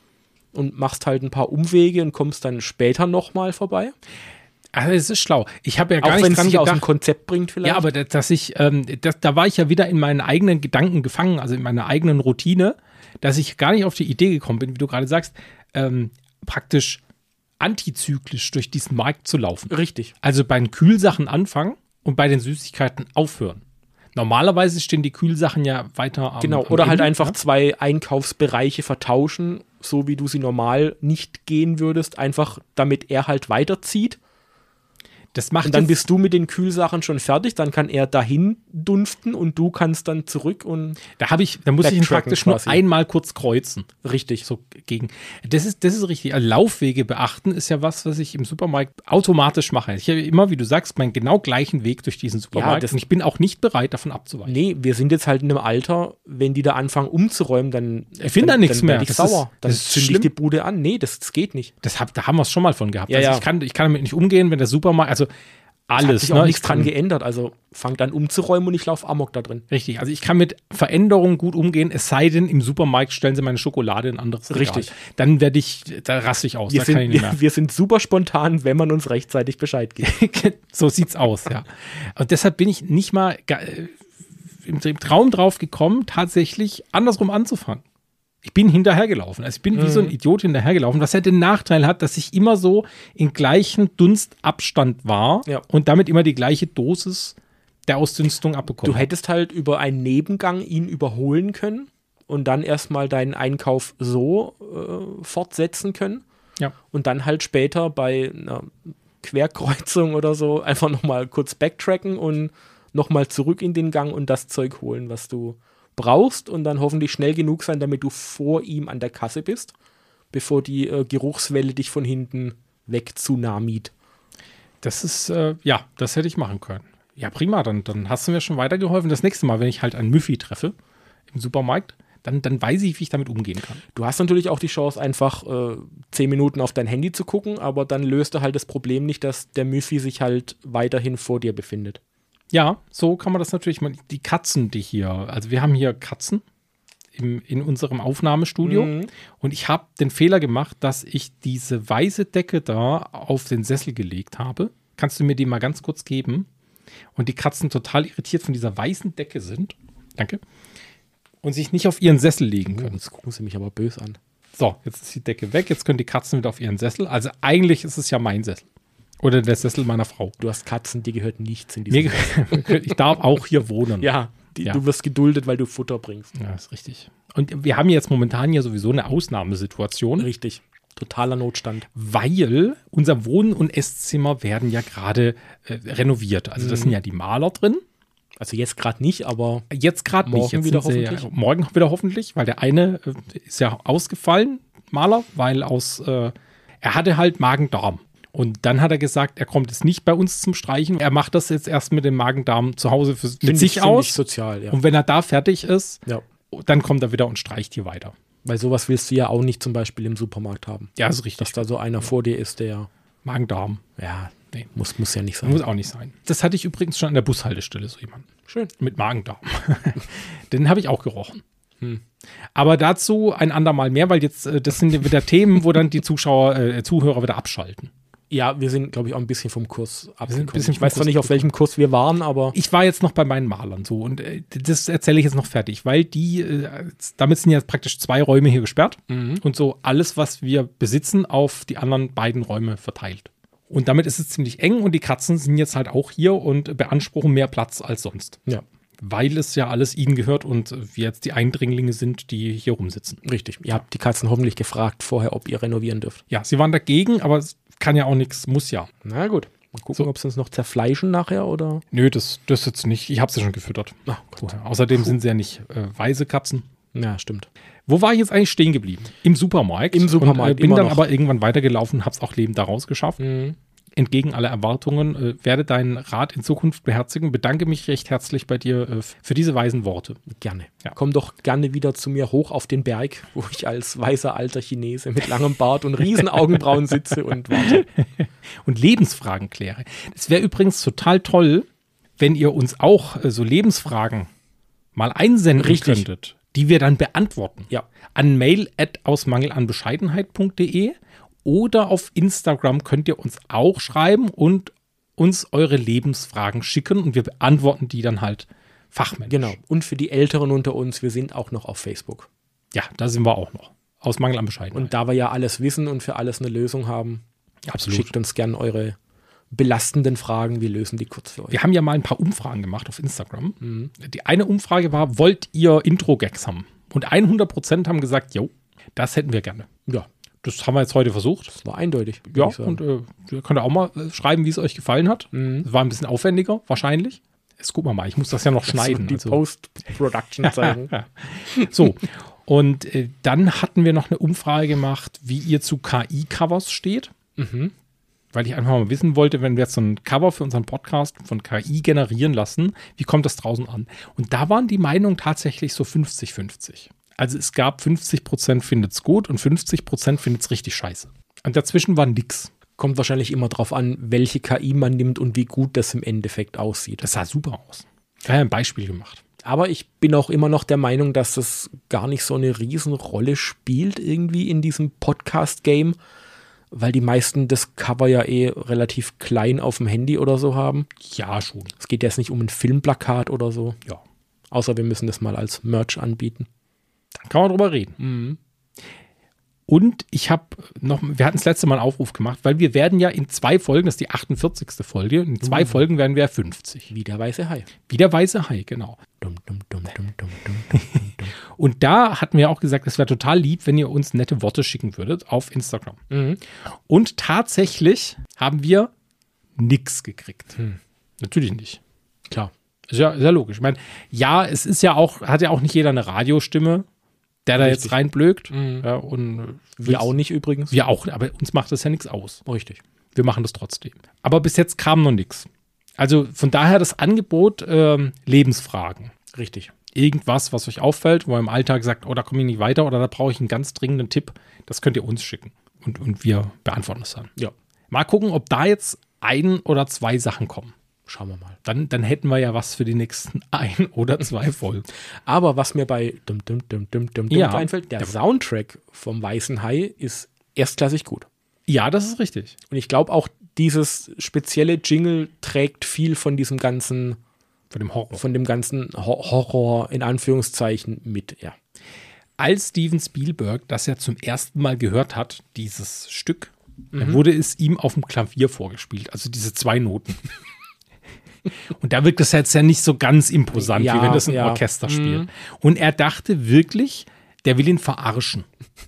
und machst halt ein paar Umwege und kommst dann später nochmal vorbei. Also es ist schlau. Ich habe ja gar Auch wenn nicht es dran dich aus dem gedacht. Konzept bringt vielleicht. Ja, aber das, dass ich, ähm, das, da war ich ja wieder in meinen eigenen Gedanken gefangen, also in meiner eigenen Routine, dass ich gar nicht auf die Idee gekommen bin, wie du gerade sagst, ähm, praktisch antizyklisch durch diesen Markt zu laufen. Richtig. Also bei den Kühlsachen anfangen und bei den Süßigkeiten aufhören. Normalerweise stehen die Kühlsachen ja weiter am Genau, am oder halt Ende, einfach ja? zwei Einkaufsbereiche vertauschen, so wie du sie normal nicht gehen würdest, einfach damit er halt weiterzieht. Das macht Und dann jetzt- bist du mit den Kühlsachen schon fertig, dann kann er dahin dunften und du kannst dann zurück und Da habe ich, da muss ich ihn Backtracken praktisch quasi. nur einmal kurz kreuzen. richtig. So gegen. Das ist, das ist richtig. Also Laufwege beachten ist ja was, was ich im Supermarkt automatisch mache. Ich habe immer, wie du sagst, meinen genau gleichen Weg durch diesen Supermarkt. das- und ich bin auch nicht bereit, davon abzuweichen. Nee, wir sind jetzt halt in einem Alter, wenn die da anfangen umzuräumen, dann Ich finde da dann- nichts dann mehr. werd ich Das sauer. ist- dann das ist zünde ich schlimm. die Bude an. Nee, das, das geht nicht. Das hab, da haben wir es schon mal von gehabt. Ja, also ja. Ich, kann, ich kann damit nicht umgehen, wenn der Supermarkt, also Hat alles. sich auch ne? nichts Ich kann- dran geändert. Also fangt an umzuräumen und ich laufe amok da drin. Richtig, also ich kann mit Veränderungen gut umgehen, es sei denn, im Supermarkt stellen sie meine Schokolade in ein anderes Regal. Richtig. Dann werde ich, da raste ich aus. Wir da kann ich sind, nicht wir, mehr. wir sind super spontan, wenn man uns rechtzeitig Bescheid gibt. So sieht's aus, ja. Und deshalb bin ich nicht mal ga- äh, im, im Traum drauf gekommen, tatsächlich andersrum anzufangen. Ich bin hinterhergelaufen. Also ich bin wie so ein Idiot hinterhergelaufen, was ja den Nachteil hat, dass ich immer so in gleichen Dunstabstand war Ja. und damit immer die gleiche Dosis der Ausdünstung abbekommen. Du hättest halt über einen Nebengang ihn überholen können und dann erstmal deinen Einkauf so äh, fortsetzen können Ja. und dann halt später bei einer Querkreuzung oder so einfach nochmal kurz backtracken und nochmal zurück in den Gang und das Zeug holen, was du brauchst und dann hoffentlich schnell genug sein, damit du vor ihm an der Kasse bist, bevor die äh, Geruchswelle dich von hinten weg tsunamit. Das ist, äh, ja, das hätte ich machen können. Ja, prima, dann, dann hast du mir schon weitergeholfen. Das nächste Mal, wenn ich halt einen Müffi treffe im Supermarkt, dann, dann weiß ich, wie ich damit umgehen kann. Du hast natürlich auch die Chance, einfach äh, zehn Minuten auf dein Handy zu gucken, aber dann löst er halt das Problem nicht, dass der Müffi sich halt weiterhin vor dir befindet. Ja, so kann man das natürlich mal. Die Katzen, die hier, also wir haben hier Katzen im, in unserem Aufnahmestudio Mhm. und ich habe den Fehler gemacht, dass ich diese weiße Decke da auf den Sessel gelegt habe. Kannst du mir die mal ganz kurz geben? Und die Katzen total irritiert von dieser weißen Decke sind. Danke. Und sich nicht auf ihren Sessel legen können. Jetzt gucken sie mich aber böse an. So, jetzt ist die Decke weg, jetzt können die Katzen wieder auf ihren Sessel. Also eigentlich ist es ja mein Sessel. Oder der Sessel meiner Frau. Du hast Katzen, die gehört nichts in diesem. Mir, ge- ich darf auch hier wohnen. Ja, die, Ja. du wirst geduldet, weil du Futter bringst. Ja, ist richtig. Und wir haben jetzt momentan ja sowieso eine Ausnahmesituation, Richtig. Totaler Notstand. weil unser Wohn- und Esszimmer werden ja gerade äh, renoviert. Also das sind ja die Maler drin. Also jetzt gerade nicht, aber Jetzt gerade nicht. Morgen Jetzt wieder sind sie hoffentlich? Ja, morgen wieder hoffentlich, weil der eine äh, ist ja ausgefallen, Maler, weil aus, äh, er hatte halt Magen-Darm. Und dann hat er gesagt, er kommt jetzt nicht bei uns zum Streichen. Er macht das jetzt erst mit dem Magen-Darm zu Hause für, mit find sich ich, find aus. ich sozial, ja. Und wenn er da fertig ist, ja. dann kommt er wieder und streicht hier weiter. Weil sowas willst du ja auch nicht zum Beispiel im Supermarkt haben. Ja, ist richtig. Dass da so einer vor dir ist, der, Magen-Darm. ja, Nee. muss, muss ja nicht sein. Muss auch nicht sein. Das hatte ich übrigens schon an der Bushaltestelle, so jemand. Schön. Mit Magen-Darm. Den habe ich auch gerochen. Hm. Aber dazu ein andermal mehr, weil jetzt, äh, das sind ja wieder Themen, wo dann die Zuschauer, äh, Zuhörer wieder abschalten. Ja, wir sind, glaube ich, auch ein bisschen vom Kurs sind ein abgekommen. bisschen Ich weiß vom zwar Kurs nicht, auf welchem Kurs wir waren, aber Ich war jetzt noch bei meinen Malern so und äh, das erzähle ich jetzt noch fertig, weil die, äh, damit sind ja praktisch zwei Räume hier gesperrt und so alles, was wir besitzen, auf die anderen beiden Räume verteilt. Und damit ist es ziemlich eng und die Katzen sind jetzt halt auch hier und beanspruchen mehr Platz als sonst. ja, Weil es ja alles ihnen gehört und wir jetzt die Eindringlinge sind, die hier rumsitzen. richtig. Ihr habt die Katzen hoffentlich gefragt vorher, ob ihr renovieren dürft. Ja, sie waren dagegen, aber es kann ja auch nichts, muss ja. Na gut. Mal gucken, So. ob sie uns noch zerfleischen nachher oder. Nö, das, das jetzt nicht. Ich habe sie schon gefüttert. Ach Gott. Vorher. Außerdem sind sie ja nicht äh, weise Katzen. Ja, stimmt. Wo war ich jetzt eigentlich stehen geblieben? Im Supermarkt. Im Supermarkt, Und, äh, bin immer dann noch. aber irgendwann weitergelaufen, hab's auch lebend daraus geschafft. Mhm. Entgegen aller Erwartungen. Äh, werde deinen Rat in Zukunft beherzigen. Bedanke mich recht herzlich bei dir äh, für diese weisen Worte. Gerne. Ja. Komm doch gerne wieder zu mir hoch auf den Berg, wo ich als weißer alter Chinese mit langem Bart und riesen Augenbrauen sitze und warte. Und Lebensfragen kläre. Das wäre übrigens total toll, wenn ihr uns auch äh, so Lebensfragen mal einsenden Richtig. könntet, die wir dann beantworten. Ja. An mail at ausmangelanbescheidenheit punkt de oder auf Instagram könnt ihr uns auch schreiben und uns eure Lebensfragen schicken und wir beantworten die dann halt fachmännisch. Genau. Und für die Älteren unter uns, wir sind auch noch auf Facebook. Ja, da sind wir auch noch. aus Mangel an Bescheidenheit. Und da wir ja alles wissen und für alles eine Lösung haben, Absolut. schickt uns gerne eure belastenden Fragen. Wir lösen die kurz für euch. Wir haben ja mal ein paar Umfragen gemacht auf Instagram. Mhm. Die eine Umfrage war, wollt ihr Intro-Gags haben? Und hundert Prozent haben gesagt, jo, das hätten wir gerne. Ja. Das haben wir jetzt heute versucht. Das war eindeutig. Ja, und äh, ihr könnt auch mal äh, schreiben, wie es euch gefallen hat. Mhm. Es war ein bisschen aufwendiger, wahrscheinlich. Jetzt gucken wir mal, ich muss das ja noch schneiden. Die also. Post-Production zeigen. So, und äh, dann hatten wir noch eine Umfrage gemacht, wie ihr zu K I-Covers steht. Mhm. Weil ich einfach mal wissen wollte, wenn wir jetzt so ein Cover für unseren Podcast von K I generieren lassen, wie kommt das draußen an? Und da waren die Meinungen tatsächlich so fünfzig fünfzig. Also es gab fünfzig Prozent findet es gut und fünfzig Prozent findet es richtig scheiße. Und dazwischen war nix. Kommt wahrscheinlich immer drauf an, welche K I man nimmt und wie gut das im Endeffekt aussieht. Das sah super aus. Ich habe ein Beispiel gemacht. Aber ich bin auch immer noch der Meinung, dass das gar nicht so eine Riesenrolle spielt irgendwie in diesem Podcast-Game, weil die meisten das Cover ja eh relativ klein auf dem Handy oder so haben. Ja, schon. Es geht jetzt nicht um ein Filmplakat oder so. Ja. Außer wir müssen das mal als Merch anbieten. Dann kann man drüber reden. Mhm. Und ich habe noch, wir hatten das letzte Mal einen Aufruf gemacht, weil wir werden ja in zwei Folgen, das ist die achtundvierzigste Folge, in zwei mhm. Folgen werden wir fünfzig. Wie der weiße Hai. Wie der weiße Hai, genau. Dum, dum, dum, dum, dum, dum, dum, dum. Und da hatten wir auch gesagt, es wäre total lieb, wenn ihr uns nette Worte schicken würdet auf Instagram. Mhm. Und tatsächlich haben wir nix gekriegt. Hm. Natürlich nicht. Klar. Ist ja, ist ja logisch. Ich meine, ja, es ist ja auch, hat ja auch nicht jeder eine Radiostimme, der da Richtig. jetzt reinblökt. Mhm. Ja, und Wir auch nicht übrigens. Wir auch, aber uns macht das ja nichts aus. Richtig. Wir machen das trotzdem. Aber bis jetzt kam noch nichts. Also von daher das Angebot ähm, Lebensfragen. Richtig. Irgendwas, was euch auffällt, wo ihr im Alltag sagt, oh, da komme ich nicht weiter oder da brauche ich einen ganz dringenden Tipp, das könnt ihr uns schicken. Und, und wir beantworten das dann. Ja. Mal gucken, ob da jetzt ein oder zwei Sachen kommen. Schauen wir mal. Dann, dann hätten wir ja was für die nächsten ein oder zwei Folgen. Aber was mir bei Dum Dum Dum Dum Dum Ja. einfällt, der Soundtrack vom Weißen Hai ist erstklassig gut. Ja, das ist richtig. Und ich glaube auch, dieses spezielle Jingle trägt viel von diesem ganzen, Von dem Horror. von dem ganzen Ho- Horror in Anführungszeichen mit, ja. Als Steven Spielberg das ja zum ersten Mal gehört hat, dieses Stück, dann wurde es ihm auf dem Klavier vorgespielt, also diese zwei Noten. Und da wirkt das jetzt ja nicht so ganz imposant, Ja, wie wenn das ein ja. Orchester spielt. Und er dachte wirklich, der will ihn verarschen.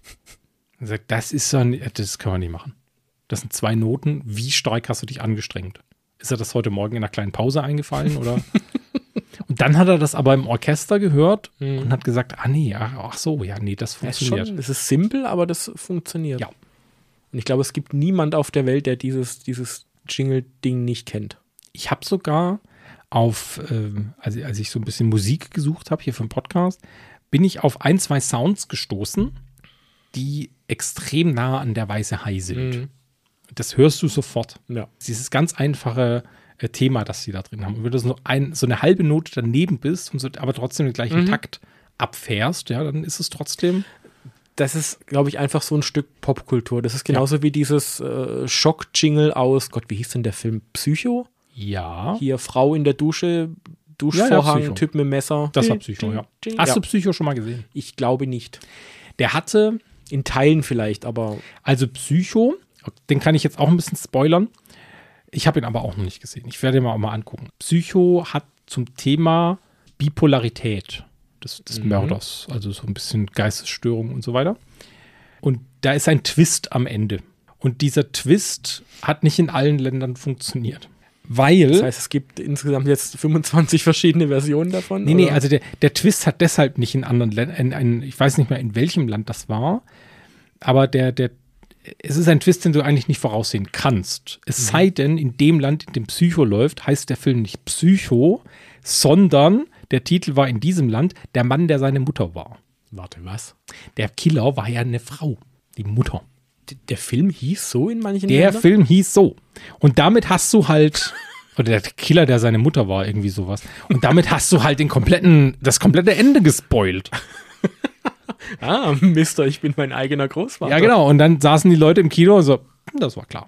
Er sagt, das ist so ein, das können wir nicht machen. Das sind zwei Noten. Wie stark hast du dich angestrengt? Ist er das heute Morgen in einer kleinen Pause eingefallen, oder? Und dann hat er das aber im Orchester gehört Mhm. und hat gesagt, ah nee, ach, ach so, ja, nee, das Es ist, funktioniert. schon, es ist simpel, aber das funktioniert. Ja. Und ich glaube, es gibt niemand auf der Welt, der dieses, dieses Jingle-Ding nicht kennt. Ich habe sogar auf, ähm, also als ich so ein bisschen Musik gesucht habe hier für den Podcast, bin ich auf ein, zwei Sounds gestoßen, die extrem nah an der Weiße Hai sind. Mhm. Das hörst du sofort. Ja. Dieses ganz einfache äh, Thema, das sie da drin haben. Und wenn du so, ein, so eine halbe Note daneben bist und so, aber trotzdem den gleichen Mhm. Takt abfährst, ja, dann ist es trotzdem. Das ist, glaube ich, einfach so ein Stück Popkultur. Das ist genauso wie dieses äh, Schock-Jingle aus, Gott, wie hieß denn der Film? Psycho? Ja. Hier Frau in der Dusche, Ja, ja, Duschvorhang, Psycho. Typ mit Messer. Das war Psycho, ja. Hast ja. du Psycho schon mal gesehen? Ich glaube nicht. Der hatte, In Teilen vielleicht, aber also Psycho, den kann ich jetzt auch ein bisschen spoilern. Ich habe ihn aber auch noch nicht gesehen. Ich werde ihn mal auch mal angucken. Psycho hat zum Thema Bipolarität des, des Mhm. Mörders, also so ein bisschen Geistesstörung und so weiter. Und da ist ein Twist am Ende. Und dieser Twist hat nicht in allen Ländern funktioniert. Weil. das heißt, es gibt insgesamt jetzt fünfundzwanzig verschiedene Versionen davon? Nee, nee, oder? also der, der Twist hat deshalb nicht in anderen Ländern, ich weiß nicht mehr, in welchem Land das war, aber der, der, es ist ein Twist, den du eigentlich nicht voraussehen kannst. Es sei denn, in dem Land, in dem Psycho läuft, heißt der Film nicht Psycho, sondern der Titel war in diesem Land Der Mann, der seine Mutter war. Warte, was? Der Killer war ja eine Frau, die Mutter. D- Der Film hieß so in manchen Der Ländern? Film hieß so. Und damit hast du halt, oder der Killer, der seine Mutter war, irgendwie sowas. Und damit hast du halt den kompletten, das komplette Ende gespoilt. Ah, Mister, ich bin mein eigener Großvater. Ja, genau. Und dann saßen die Leute im Kino und so, hm, das war klar.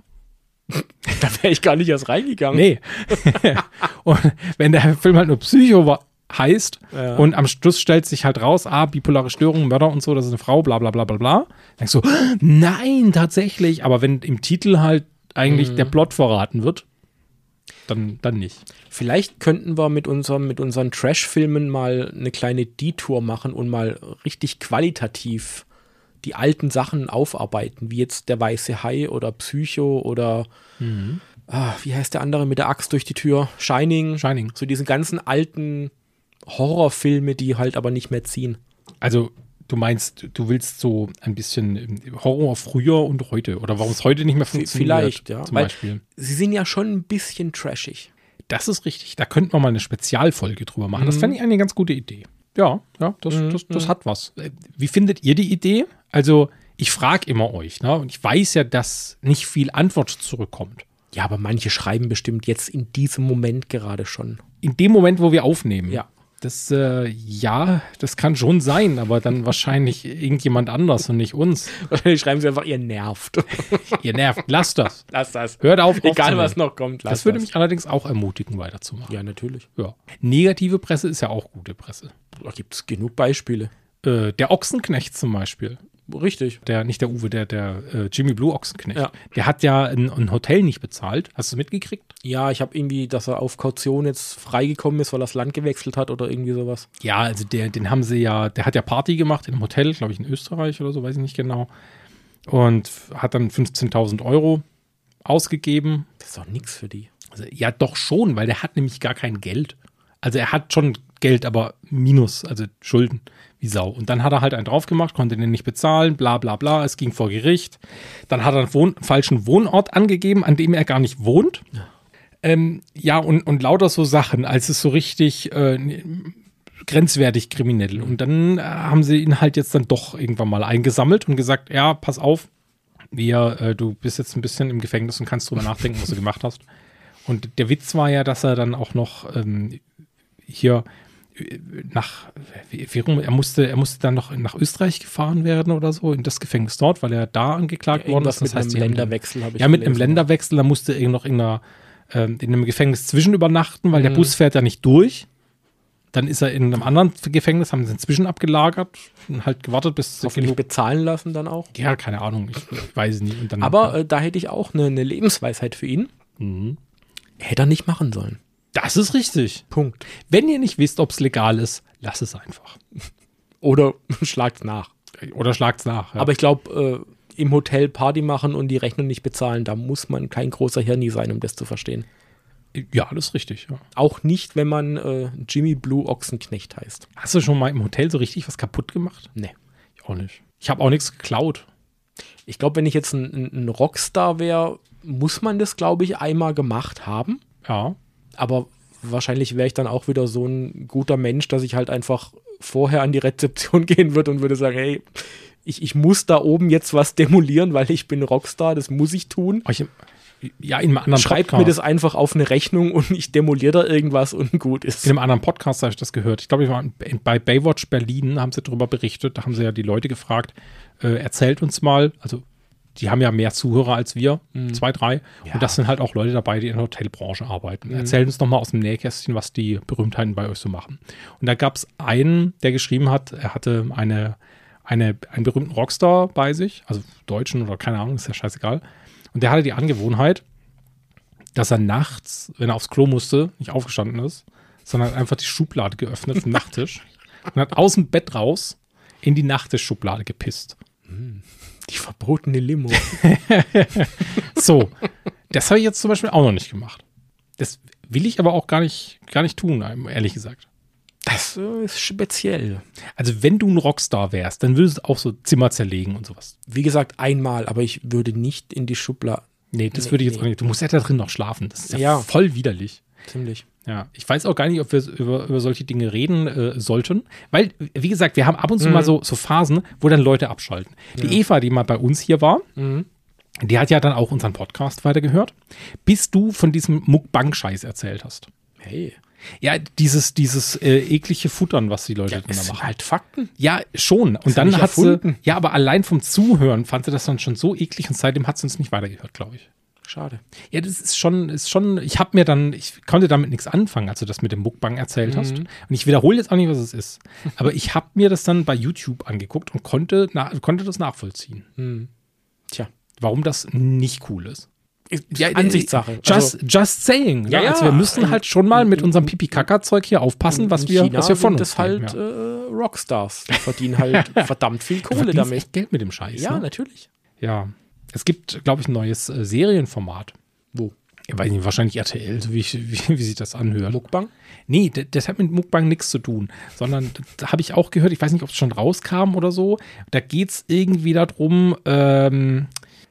Da wäre ich gar nicht erst reingegangen. Nee. Und wenn der Film halt nur Psycho war, heißt. Ja. Und am Schluss stellt sich halt raus, ah, bipolare Störung, Mörder und so, das ist eine Frau, bla bla bla bla bla. Denkst du, nein, tatsächlich. Aber wenn im Titel halt eigentlich mhm. der Plot verraten wird, dann, dann nicht. Vielleicht könnten wir mit, unserem, mit unseren Trash-Filmen mal eine kleine Detour machen und mal richtig qualitativ die alten Sachen aufarbeiten, wie jetzt Der weiße Hai oder Psycho oder mhm. ah, wie heißt der andere mit der Axt durch die Tür? Shining. Shining. So diese ganzen alten Horrorfilme, die halt aber nicht mehr ziehen. Also du meinst, du willst so ein bisschen Horror früher und heute oder warum es heute nicht mehr funktioniert? Vielleicht, ja. Zum Weil Beispiel. Sie sind ja schon ein bisschen trashig. Das ist richtig. Da könnten wir mal eine Spezialfolge drüber machen. Mhm. Das fände ich eine ganz gute Idee. Ja, ja, das, mhm. das, das hat was. Wie findet ihr die Idee? Also, ich frage immer euch, ne? Und ich weiß ja, dass nicht viel Antwort zurückkommt. Ja, aber manche schreiben bestimmt jetzt in diesem Moment gerade schon. In dem Moment, wo wir aufnehmen. Ja. Das, äh, ja, das kann schon sein, aber dann wahrscheinlich irgendjemand anders und nicht uns. Wahrscheinlich schreiben sie einfach, ihr nervt. Ihr nervt, lasst das. Lasst das. Hört auf. Egal, was noch kommt, lasst das. würde das. mich allerdings auch ermutigen, weiterzumachen. Ja, natürlich. Ja. Negative Presse ist ja auch gute Presse. Da gibt es genug Beispiele. Äh, der Ochsenknecht zum Beispiel. Richtig. Der, nicht der Uwe, der, der äh, Jimmy Blue Ochsenknecht. Ja. Der hat ja ein, ein Hotel nicht bezahlt. Hast du mitgekriegt? Ja, ich habe irgendwie, dass er auf Kaution jetzt freigekommen ist, weil er das Land gewechselt hat oder irgendwie sowas. Ja, also der, den haben sie ja, der hat ja Party gemacht in einem Hotel, glaube ich in Österreich oder so, weiß ich nicht genau. Und hat dann fünfzehntausend Euro ausgegeben. Das ist doch nichts für die. Also, ja, doch schon, weil der hat nämlich gar kein Geld. Also er hat schon Geld, aber Minus, also Schulden wie Sau. Und dann hat er halt einen drauf gemacht, konnte den nicht bezahlen, bla bla bla, es ging vor Gericht. Dann hat er einen Wohn- falschen Wohnort angegeben, an dem er gar nicht wohnt. Ja, ähm, ja und, und lauter so Sachen, als es so richtig äh, grenzwertig kriminell. Und dann äh, haben sie ihn halt jetzt dann doch irgendwann mal eingesammelt und gesagt, ja, pass auf, wir, äh, du bist jetzt ein bisschen im Gefängnis und kannst drüber nachdenken, was du gemacht hast. Und der Witz war ja, dass er dann auch noch ähm, hier nach, wie, wie rum, er musste, er musste dann noch nach Österreich gefahren werden oder so, in das Gefängnis dort, weil er da angeklagt ja, worden ist. Das heißt, mit einem Länderwechsel habe ich Ja, mit gelesen. einem Länderwechsel, da musste er noch in, einer, ähm, in einem Gefängnis zwischen übernachten, weil mhm. der Bus fährt ja nicht durch. Dann ist er in einem anderen Gefängnis, haben sie inzwischen abgelagert und halt gewartet, bis Hoffentlich genug bezahlen lassen dann auch. Ja, keine Ahnung, ich, ich weiß es nicht. Und dann, Aber äh, da hätte ich auch eine, eine Lebensweisheit für ihn. Mhm. Hätte er nicht machen sollen. Das ist richtig. Punkt. Wenn ihr nicht wisst, ob es legal ist, lasst es einfach. Oder schlagt's nach. Oder schlagt's nach. Ja. Aber ich glaube, äh, im Hotel Party machen und die Rechnung nicht bezahlen, da muss man kein großer Hirni sein, um das zu verstehen. Ja, das ist richtig. Ja. Auch nicht, wenn man äh, Jimmy Blue Ochsenknecht heißt. Hast du schon mal im Hotel so richtig was kaputt gemacht? Nee. Ich auch nicht. Ich habe auch nichts geklaut. Ich glaube, wenn ich jetzt ein, ein Rockstar wäre, muss man das, glaube ich, einmal gemacht haben. Ja. Aber wahrscheinlich wäre ich dann auch wieder so ein guter Mensch, dass ich halt einfach vorher an die Rezeption gehen würde und würde sagen, hey, ich, ich muss da oben jetzt was demolieren, weil ich bin Rockstar, das muss ich tun. Ich, ja, in einem anderen Schreibt Podcast. mir das einfach auf eine Rechnung und ich demoliere da irgendwas und gut ist. In einem anderen Podcast habe ich das gehört. Ich glaube, ich war bei Baywatch Berlin, haben sie darüber berichtet, da haben sie ja die Leute gefragt, äh, erzählt uns mal, also die haben ja mehr Zuhörer als wir, mhm. zwei, drei. Ja. Und das sind halt auch Leute dabei, die in der Hotelbranche arbeiten. Mhm. Erzählt uns doch mal aus dem Nähkästchen, was die Berühmtheiten bei euch so machen. Und da gab es einen, der geschrieben hat, er hatte eine, eine, einen berühmten Rockstar bei sich, also Deutschen oder keine Ahnung, ist ja scheißegal. Und der hatte die Angewohnheit, dass er nachts, wenn er aufs Klo musste, nicht aufgestanden ist, sondern einfach die Schublade geöffnet, den Nachttisch, und hat aus dem Bett raus in die Nachttischschublade gepisst. Die verbotene Limo. So, das habe ich jetzt zum Beispiel auch noch nicht gemacht. Das will ich aber auch gar nicht, gar nicht tun, ehrlich gesagt. Das ist speziell. Also wenn du ein Rockstar wärst, dann würdest du auch so Zimmer zerlegen und sowas. Wie gesagt, einmal, aber ich würde nicht in die Schublade. Nee, das nee, würde ich jetzt nee. auch nicht. Du musst ja da drin noch schlafen. Das ist ja, Ja. voll widerlich. Ziemlich. Ja, ich weiß auch gar nicht, ob wir über, über solche Dinge reden äh, sollten. Weil, wie gesagt, wir haben ab und zu Mhm. mal so, so Phasen, wo dann Leute abschalten. Die Ja. Eva, die mal bei uns hier war, Mhm. die hat ja dann auch unseren Podcast weitergehört, bis du von diesem Mukbang-Scheiß erzählt hast. Hey. Ja, dieses, dieses äh, eklige Futtern, was die Leute Ja, dann es da sind machen. halt Fakten. Ja, schon. Und ist ja dann nicht hat sie, erfunden. ja, aber allein vom Zuhören fand sie das dann schon so eklig und seitdem hat sie uns nicht weitergehört, glaube ich. Schade. Ja, das ist schon, ist schon, ich habe mir dann, ich konnte damit nichts anfangen, als du das mit dem Mukbang erzählt hast. Und ich wiederhole jetzt auch nicht, was es ist. Aber ich habe mir das dann bei YouTube angeguckt und konnte, na, konnte das nachvollziehen. Mhm. Tja. Warum das nicht cool ist. Ja, Ansichtssache. Just, also, just saying. Ja, ja, also wir müssen halt schon mal mit unserem Pipi-Kaka-Zeug hier aufpassen, was wir, China was wir von uns das halt ja. äh, Rockstars. Die verdienen halt verdammt viel Kohle damit. damit. Echt Geld mit dem Scheiß. Ja, ne? natürlich. Ja. Es gibt, glaube ich, ein neues äh, Serienformat. Wo? Ich weiß nicht, wahrscheinlich R T L, so wie, ich, wie, wie sich das anhört. Mukbang? Nee, das, das hat mit Mukbang nichts zu tun, sondern da habe ich auch gehört, ich weiß nicht, ob es schon rauskam oder so, da geht es irgendwie darum, ähm,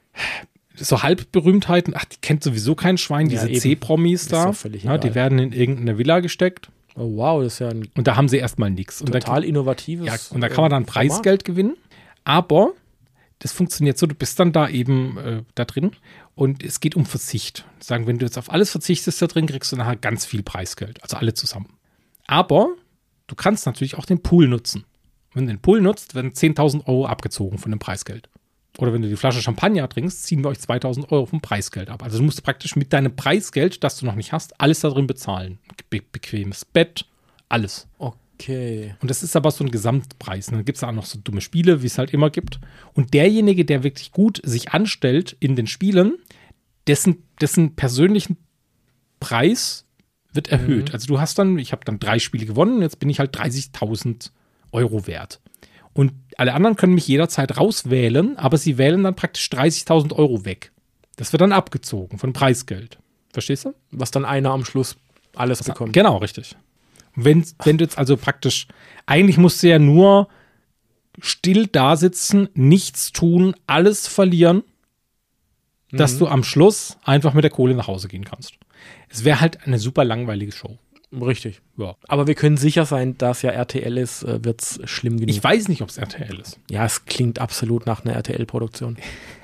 so Halbberühmtheiten, ach, die kennt sowieso kein Schwein, Ja, diese eben. C-Promis Ist da, doch völlig ja, die egal. werden in irgendeine Villa gesteckt Oh, wow, das ist ja ein und da haben sie erstmal nichts. Und da, total innovatives ja, und da kann man dann äh, Format. Preisgeld gewinnen, aber das funktioniert so, du bist dann da eben äh, da drin und es geht um Verzicht. Sagen, wenn du jetzt auf alles verzichtest da drin, kriegst du nachher ganz viel Preisgeld, also alle zusammen. Aber du kannst natürlich auch den Pool nutzen. Wenn du den Pool nutzt, werden zehntausend Euro abgezogen von dem Preisgeld. Oder wenn du die Flasche Champagner trinkst, ziehen wir euch zweitausend Euro vom Preisgeld ab. Also du musst praktisch mit deinem Preisgeld, das du noch nicht hast, alles da drin bezahlen. Be- bequemes Bett, alles. Okay. Und das ist aber so ein Gesamtpreis. Und dann gibt es auch noch so dumme Spiele, wie es halt immer gibt. Und derjenige, der wirklich gut sich anstellt in den Spielen, dessen, dessen persönlichen Preis wird erhöht. Mhm. Also du hast dann, ich habe dann drei Spiele gewonnen, und jetzt bin ich halt dreißigtausend Euro wert. Und alle anderen können mich jederzeit rauswählen, aber sie wählen dann praktisch dreißigtausend Euro weg. Das wird dann abgezogen von Preisgeld. Verstehst du? Was dann einer am Schluss alles bekommt. Genau, richtig. Wenn, wenn du jetzt also praktisch, eigentlich musst du ja nur still da sitzen, nichts tun, alles verlieren, dass du am Schluss einfach mit der Kohle nach Hause gehen kannst. Es wäre halt eine super langweilige Show. Richtig. Ja. Aber wir können sicher sein, da es ja R T L ist, äh, wird es schlimm genug. Ich weiß nicht, ob es R T L ist. Ja, es klingt absolut nach einer R T L-Produktion.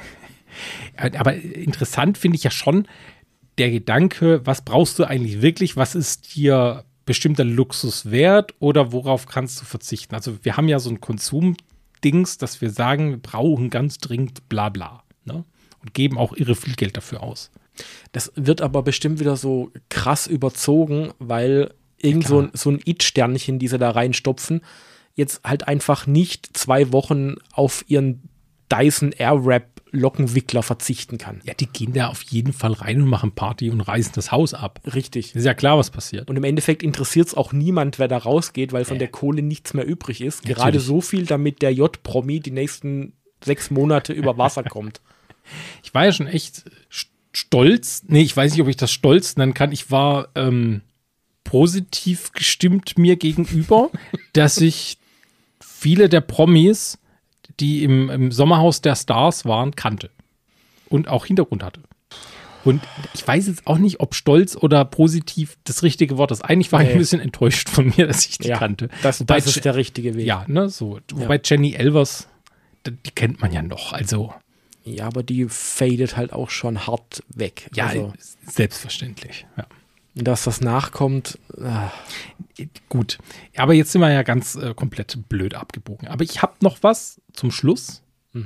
Aber interessant finde ich ja schon der Gedanke, was brauchst du eigentlich wirklich? Was ist dir bestimmter Luxus wert oder worauf kannst du verzichten? Also wir haben ja so ein Konsumdings, dass wir sagen, wir brauchen ganz dringend bla bla. Ne? Und geben auch irre viel Geld dafür aus. Das wird aber bestimmt wieder so krass überzogen, weil irgend Ja, so klar. ein, so ein It-Sternchen, die sie da reinstopfen, jetzt halt einfach nicht zwei Wochen auf ihren Dyson Airwrap Lockenwickler verzichten kann. Ja, die gehen da auf jeden Fall rein und machen Party und reißen das Haus ab. Richtig. Ist ja klar, was passiert. Und im Endeffekt interessiert es auch niemand, wer da rausgeht, weil von Ja. der Kohle nichts mehr übrig ist. Natürlich. Gerade so viel, damit der J-Promi die nächsten sechs Monate über Wasser kommt. Ich war ja schon echt stolz. Nee, ich weiß nicht, ob ich das stolz nennen kann. Ich war ähm, positiv gestimmt mir gegenüber, dass ich viele der Promis, die im, im Sommerhaus der Stars waren, kannte. Und auch Hintergrund hatte. Und ich weiß jetzt auch nicht, ob stolz oder positiv das richtige Wort ist. Eigentlich war ich Nee. ein bisschen enttäuscht von mir, dass ich die Ja, kannte. das, Wobei das ist der richtige Weg. Ja, ne, so. Wobei Jenny Elvers, die, die kennt man ja noch. Also, Ja, aber die fadet halt auch schon hart weg. ja, Also, selbstverständlich. Ja. dass das nachkommt, ah, Gut, aber jetzt sind wir ja ganz äh, komplett blöd abgebogen. Aber ich habe noch was zum Schluss.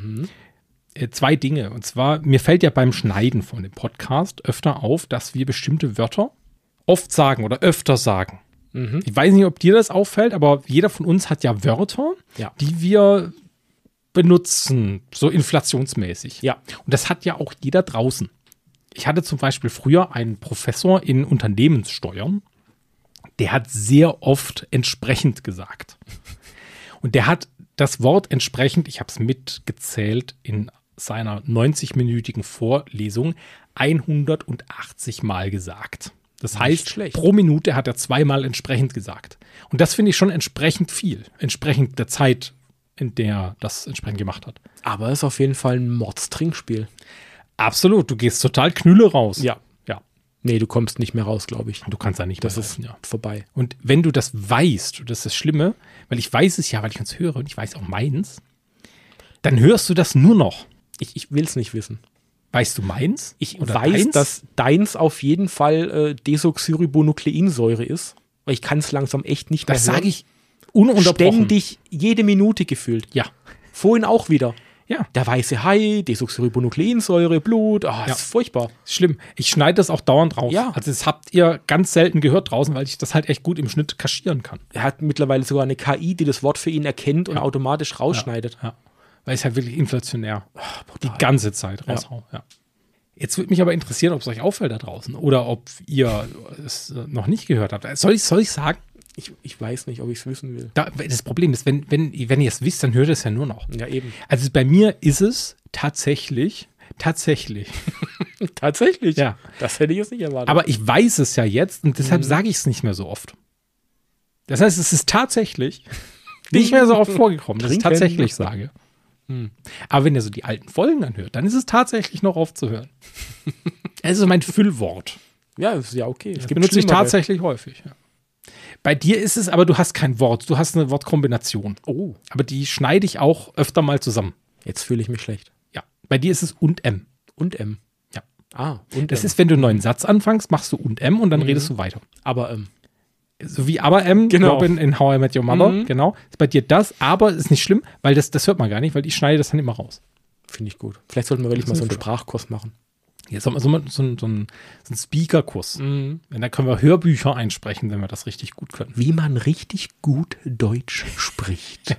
Äh, zwei Dinge. Und zwar, mir fällt ja beim Schneiden von dem Podcast öfter auf, dass wir bestimmte Wörter oft sagen oder öfter sagen. Ich weiß nicht, ob dir das auffällt, aber jeder von uns hat ja Wörter, Ja. die wir benutzen, so inflationsmäßig. Ja. Und das hat ja auch jeder draußen. Ich hatte zum Beispiel früher einen Professor in Unternehmenssteuern, der hat sehr oft entsprechend gesagt. Und der hat das Wort entsprechend, ich habe es mitgezählt, in seiner neunzig-minütigen Vorlesung hundertachtzig Mal gesagt. Das Nicht heißt, schlecht. pro Minute hat er zweimal entsprechend gesagt. Und das finde ich schon entsprechend viel. Entsprechend der Zeit, in der er das entsprechend gemacht hat. aber ist auf jeden Fall ein Mordstrinkspiel. Absolut, du gehst total knülle raus. Ja. Ja, Nee, du kommst nicht mehr raus, glaube ich. du kannst da nicht Das mehr ist laufen, ja. vorbei. Und wenn du das weißt, und das ist das Schlimme, weil ich weiß es ja, weil ich uns höre und ich weiß auch meins, dann hörst du das nur noch. Ich, ich will es nicht wissen. Weißt du meins? Ich Oder weiß, deins? dass deins auf jeden Fall äh, Desoxyribonukleinsäure ist. Aber ich kann es langsam echt nicht mehr Das hören. sage ich ununterbrochen. Ständig, jede Minute gefühlt. Ja. Vorhin auch wieder. Ja. Der weiße Hai, Desoxyribonukleinsäure, Blut, ah, Ja. das ist furchtbar. Schlimm. Ich schneide das auch dauernd raus. Ja. Also das habt ihr ganz selten gehört draußen, weil ich das halt echt gut im Schnitt kaschieren kann. Er hat mittlerweile sogar eine K I, die das Wort für ihn erkennt und automatisch rausschneidet. Ja. Weil ich halt wirklich inflationär die brutal. ganze Zeit raushau. Ja. Jetzt würde mich aber interessieren, ob es euch auffällt da draußen oder ob ihr es äh, noch nicht gehört habt. Soll ich, soll ich sagen? Ich, ich weiß nicht, ob ich es wissen will. Da, das Problem ist, wenn, wenn, wenn ihr es wisst, dann hört ihr es ja nur noch. Ja, eben. Also bei mir ist es tatsächlich, tatsächlich. Tatsächlich? Ja. Das hätte ich jetzt nicht erwartet. Aber ich weiß es ja jetzt und deshalb Mhm. sage ich es nicht mehr so oft. Das heißt, es ist tatsächlich nicht mehr so oft vorgekommen, dass ich Trinken. tatsächlich sage. Hm. Aber wenn ihr so die alten Folgen anhört, dann ist es tatsächlich noch aufzuhören. Es ist mein Füllwort. ja, ist ja okay. Es Das gibt benutze ich schlimmere. tatsächlich häufig. Ja. Bei dir ist es, aber du hast kein Wort, du hast eine Wortkombination. Oh, Aber die schneide ich auch öfter mal zusammen. jetzt fühle ich mich schlecht. Ja. Bei dir ist es und M. Und M. Ja. Ah, und Das M. ist, wenn du einen neuen Satz anfängst, machst du und M und dann Mhm. redest du weiter. aber M. So wie aber M, Genau. Robin in How I Met Your Mother, Mhm. genau. Ist bei dir das, aber ist nicht schlimm, weil das, das hört man gar nicht, weil ich schneide das dann immer raus. Finde ich gut. Vielleicht sollten wir wirklich mal Das so ist einen gut. Sprachkurs machen. Jetzt haben wir so, mal so, einen- so einen, so einen Speaker-Kurs. Mhm. Da können wir Hörbücher einsprechen, wenn wir das richtig gut können. Wie man richtig gut Deutsch spricht.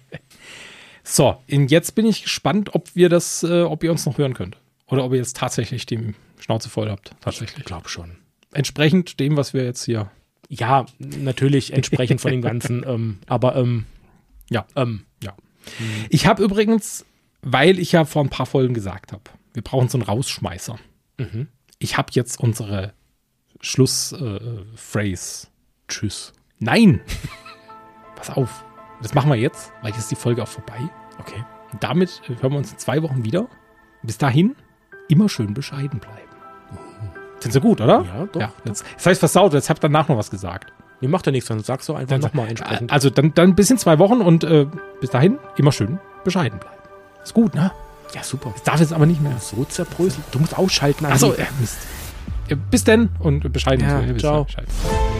So, und jetzt bin ich gespannt, ob wir das, äh, ob ihr uns noch hören könnt. Oder ob ihr jetzt tatsächlich die Schnauze voll habt. Tatsächlich. Ich glaube schon. Entsprechend dem, was wir jetzt hier. Ja, natürlich entsprechend von dem Ganzen. Ähm, aber ähm, Ja. ähm, Ja. Ich habe übrigens, weil ich ja vor ein paar Folgen gesagt habe, wir brauchen so einen Rausschmeißer. Mhm. Ich habe jetzt unsere Schlussphrase. Äh, Phrase. Tschüss. Nein! Pass auf. Das machen wir jetzt, weil jetzt ist die Folge auch vorbei. Okay. Und damit äh, hören wir uns in zwei Wochen wieder. Bis dahin, immer schön bescheiden bleiben. Sind sie gut, oder? Ja, doch. Ja, jetzt, das heißt versaut, jetzt habt ihr danach noch was gesagt. Nee, macht ja nichts, dann sagst du einfach Dann- nochmal entsprechend. Also dann, dann bis in zwei Wochen und äh, bis dahin immer schön bescheiden bleiben. Ist gut, ne? Ja, super. Das darf jetzt aber nicht mehr. So zerbröselt. Du musst ausschalten. Achso, Andi. ja, Mist. Ja, bis denn und bescheiden. Ja, Bis ciao. dann, bescheiden.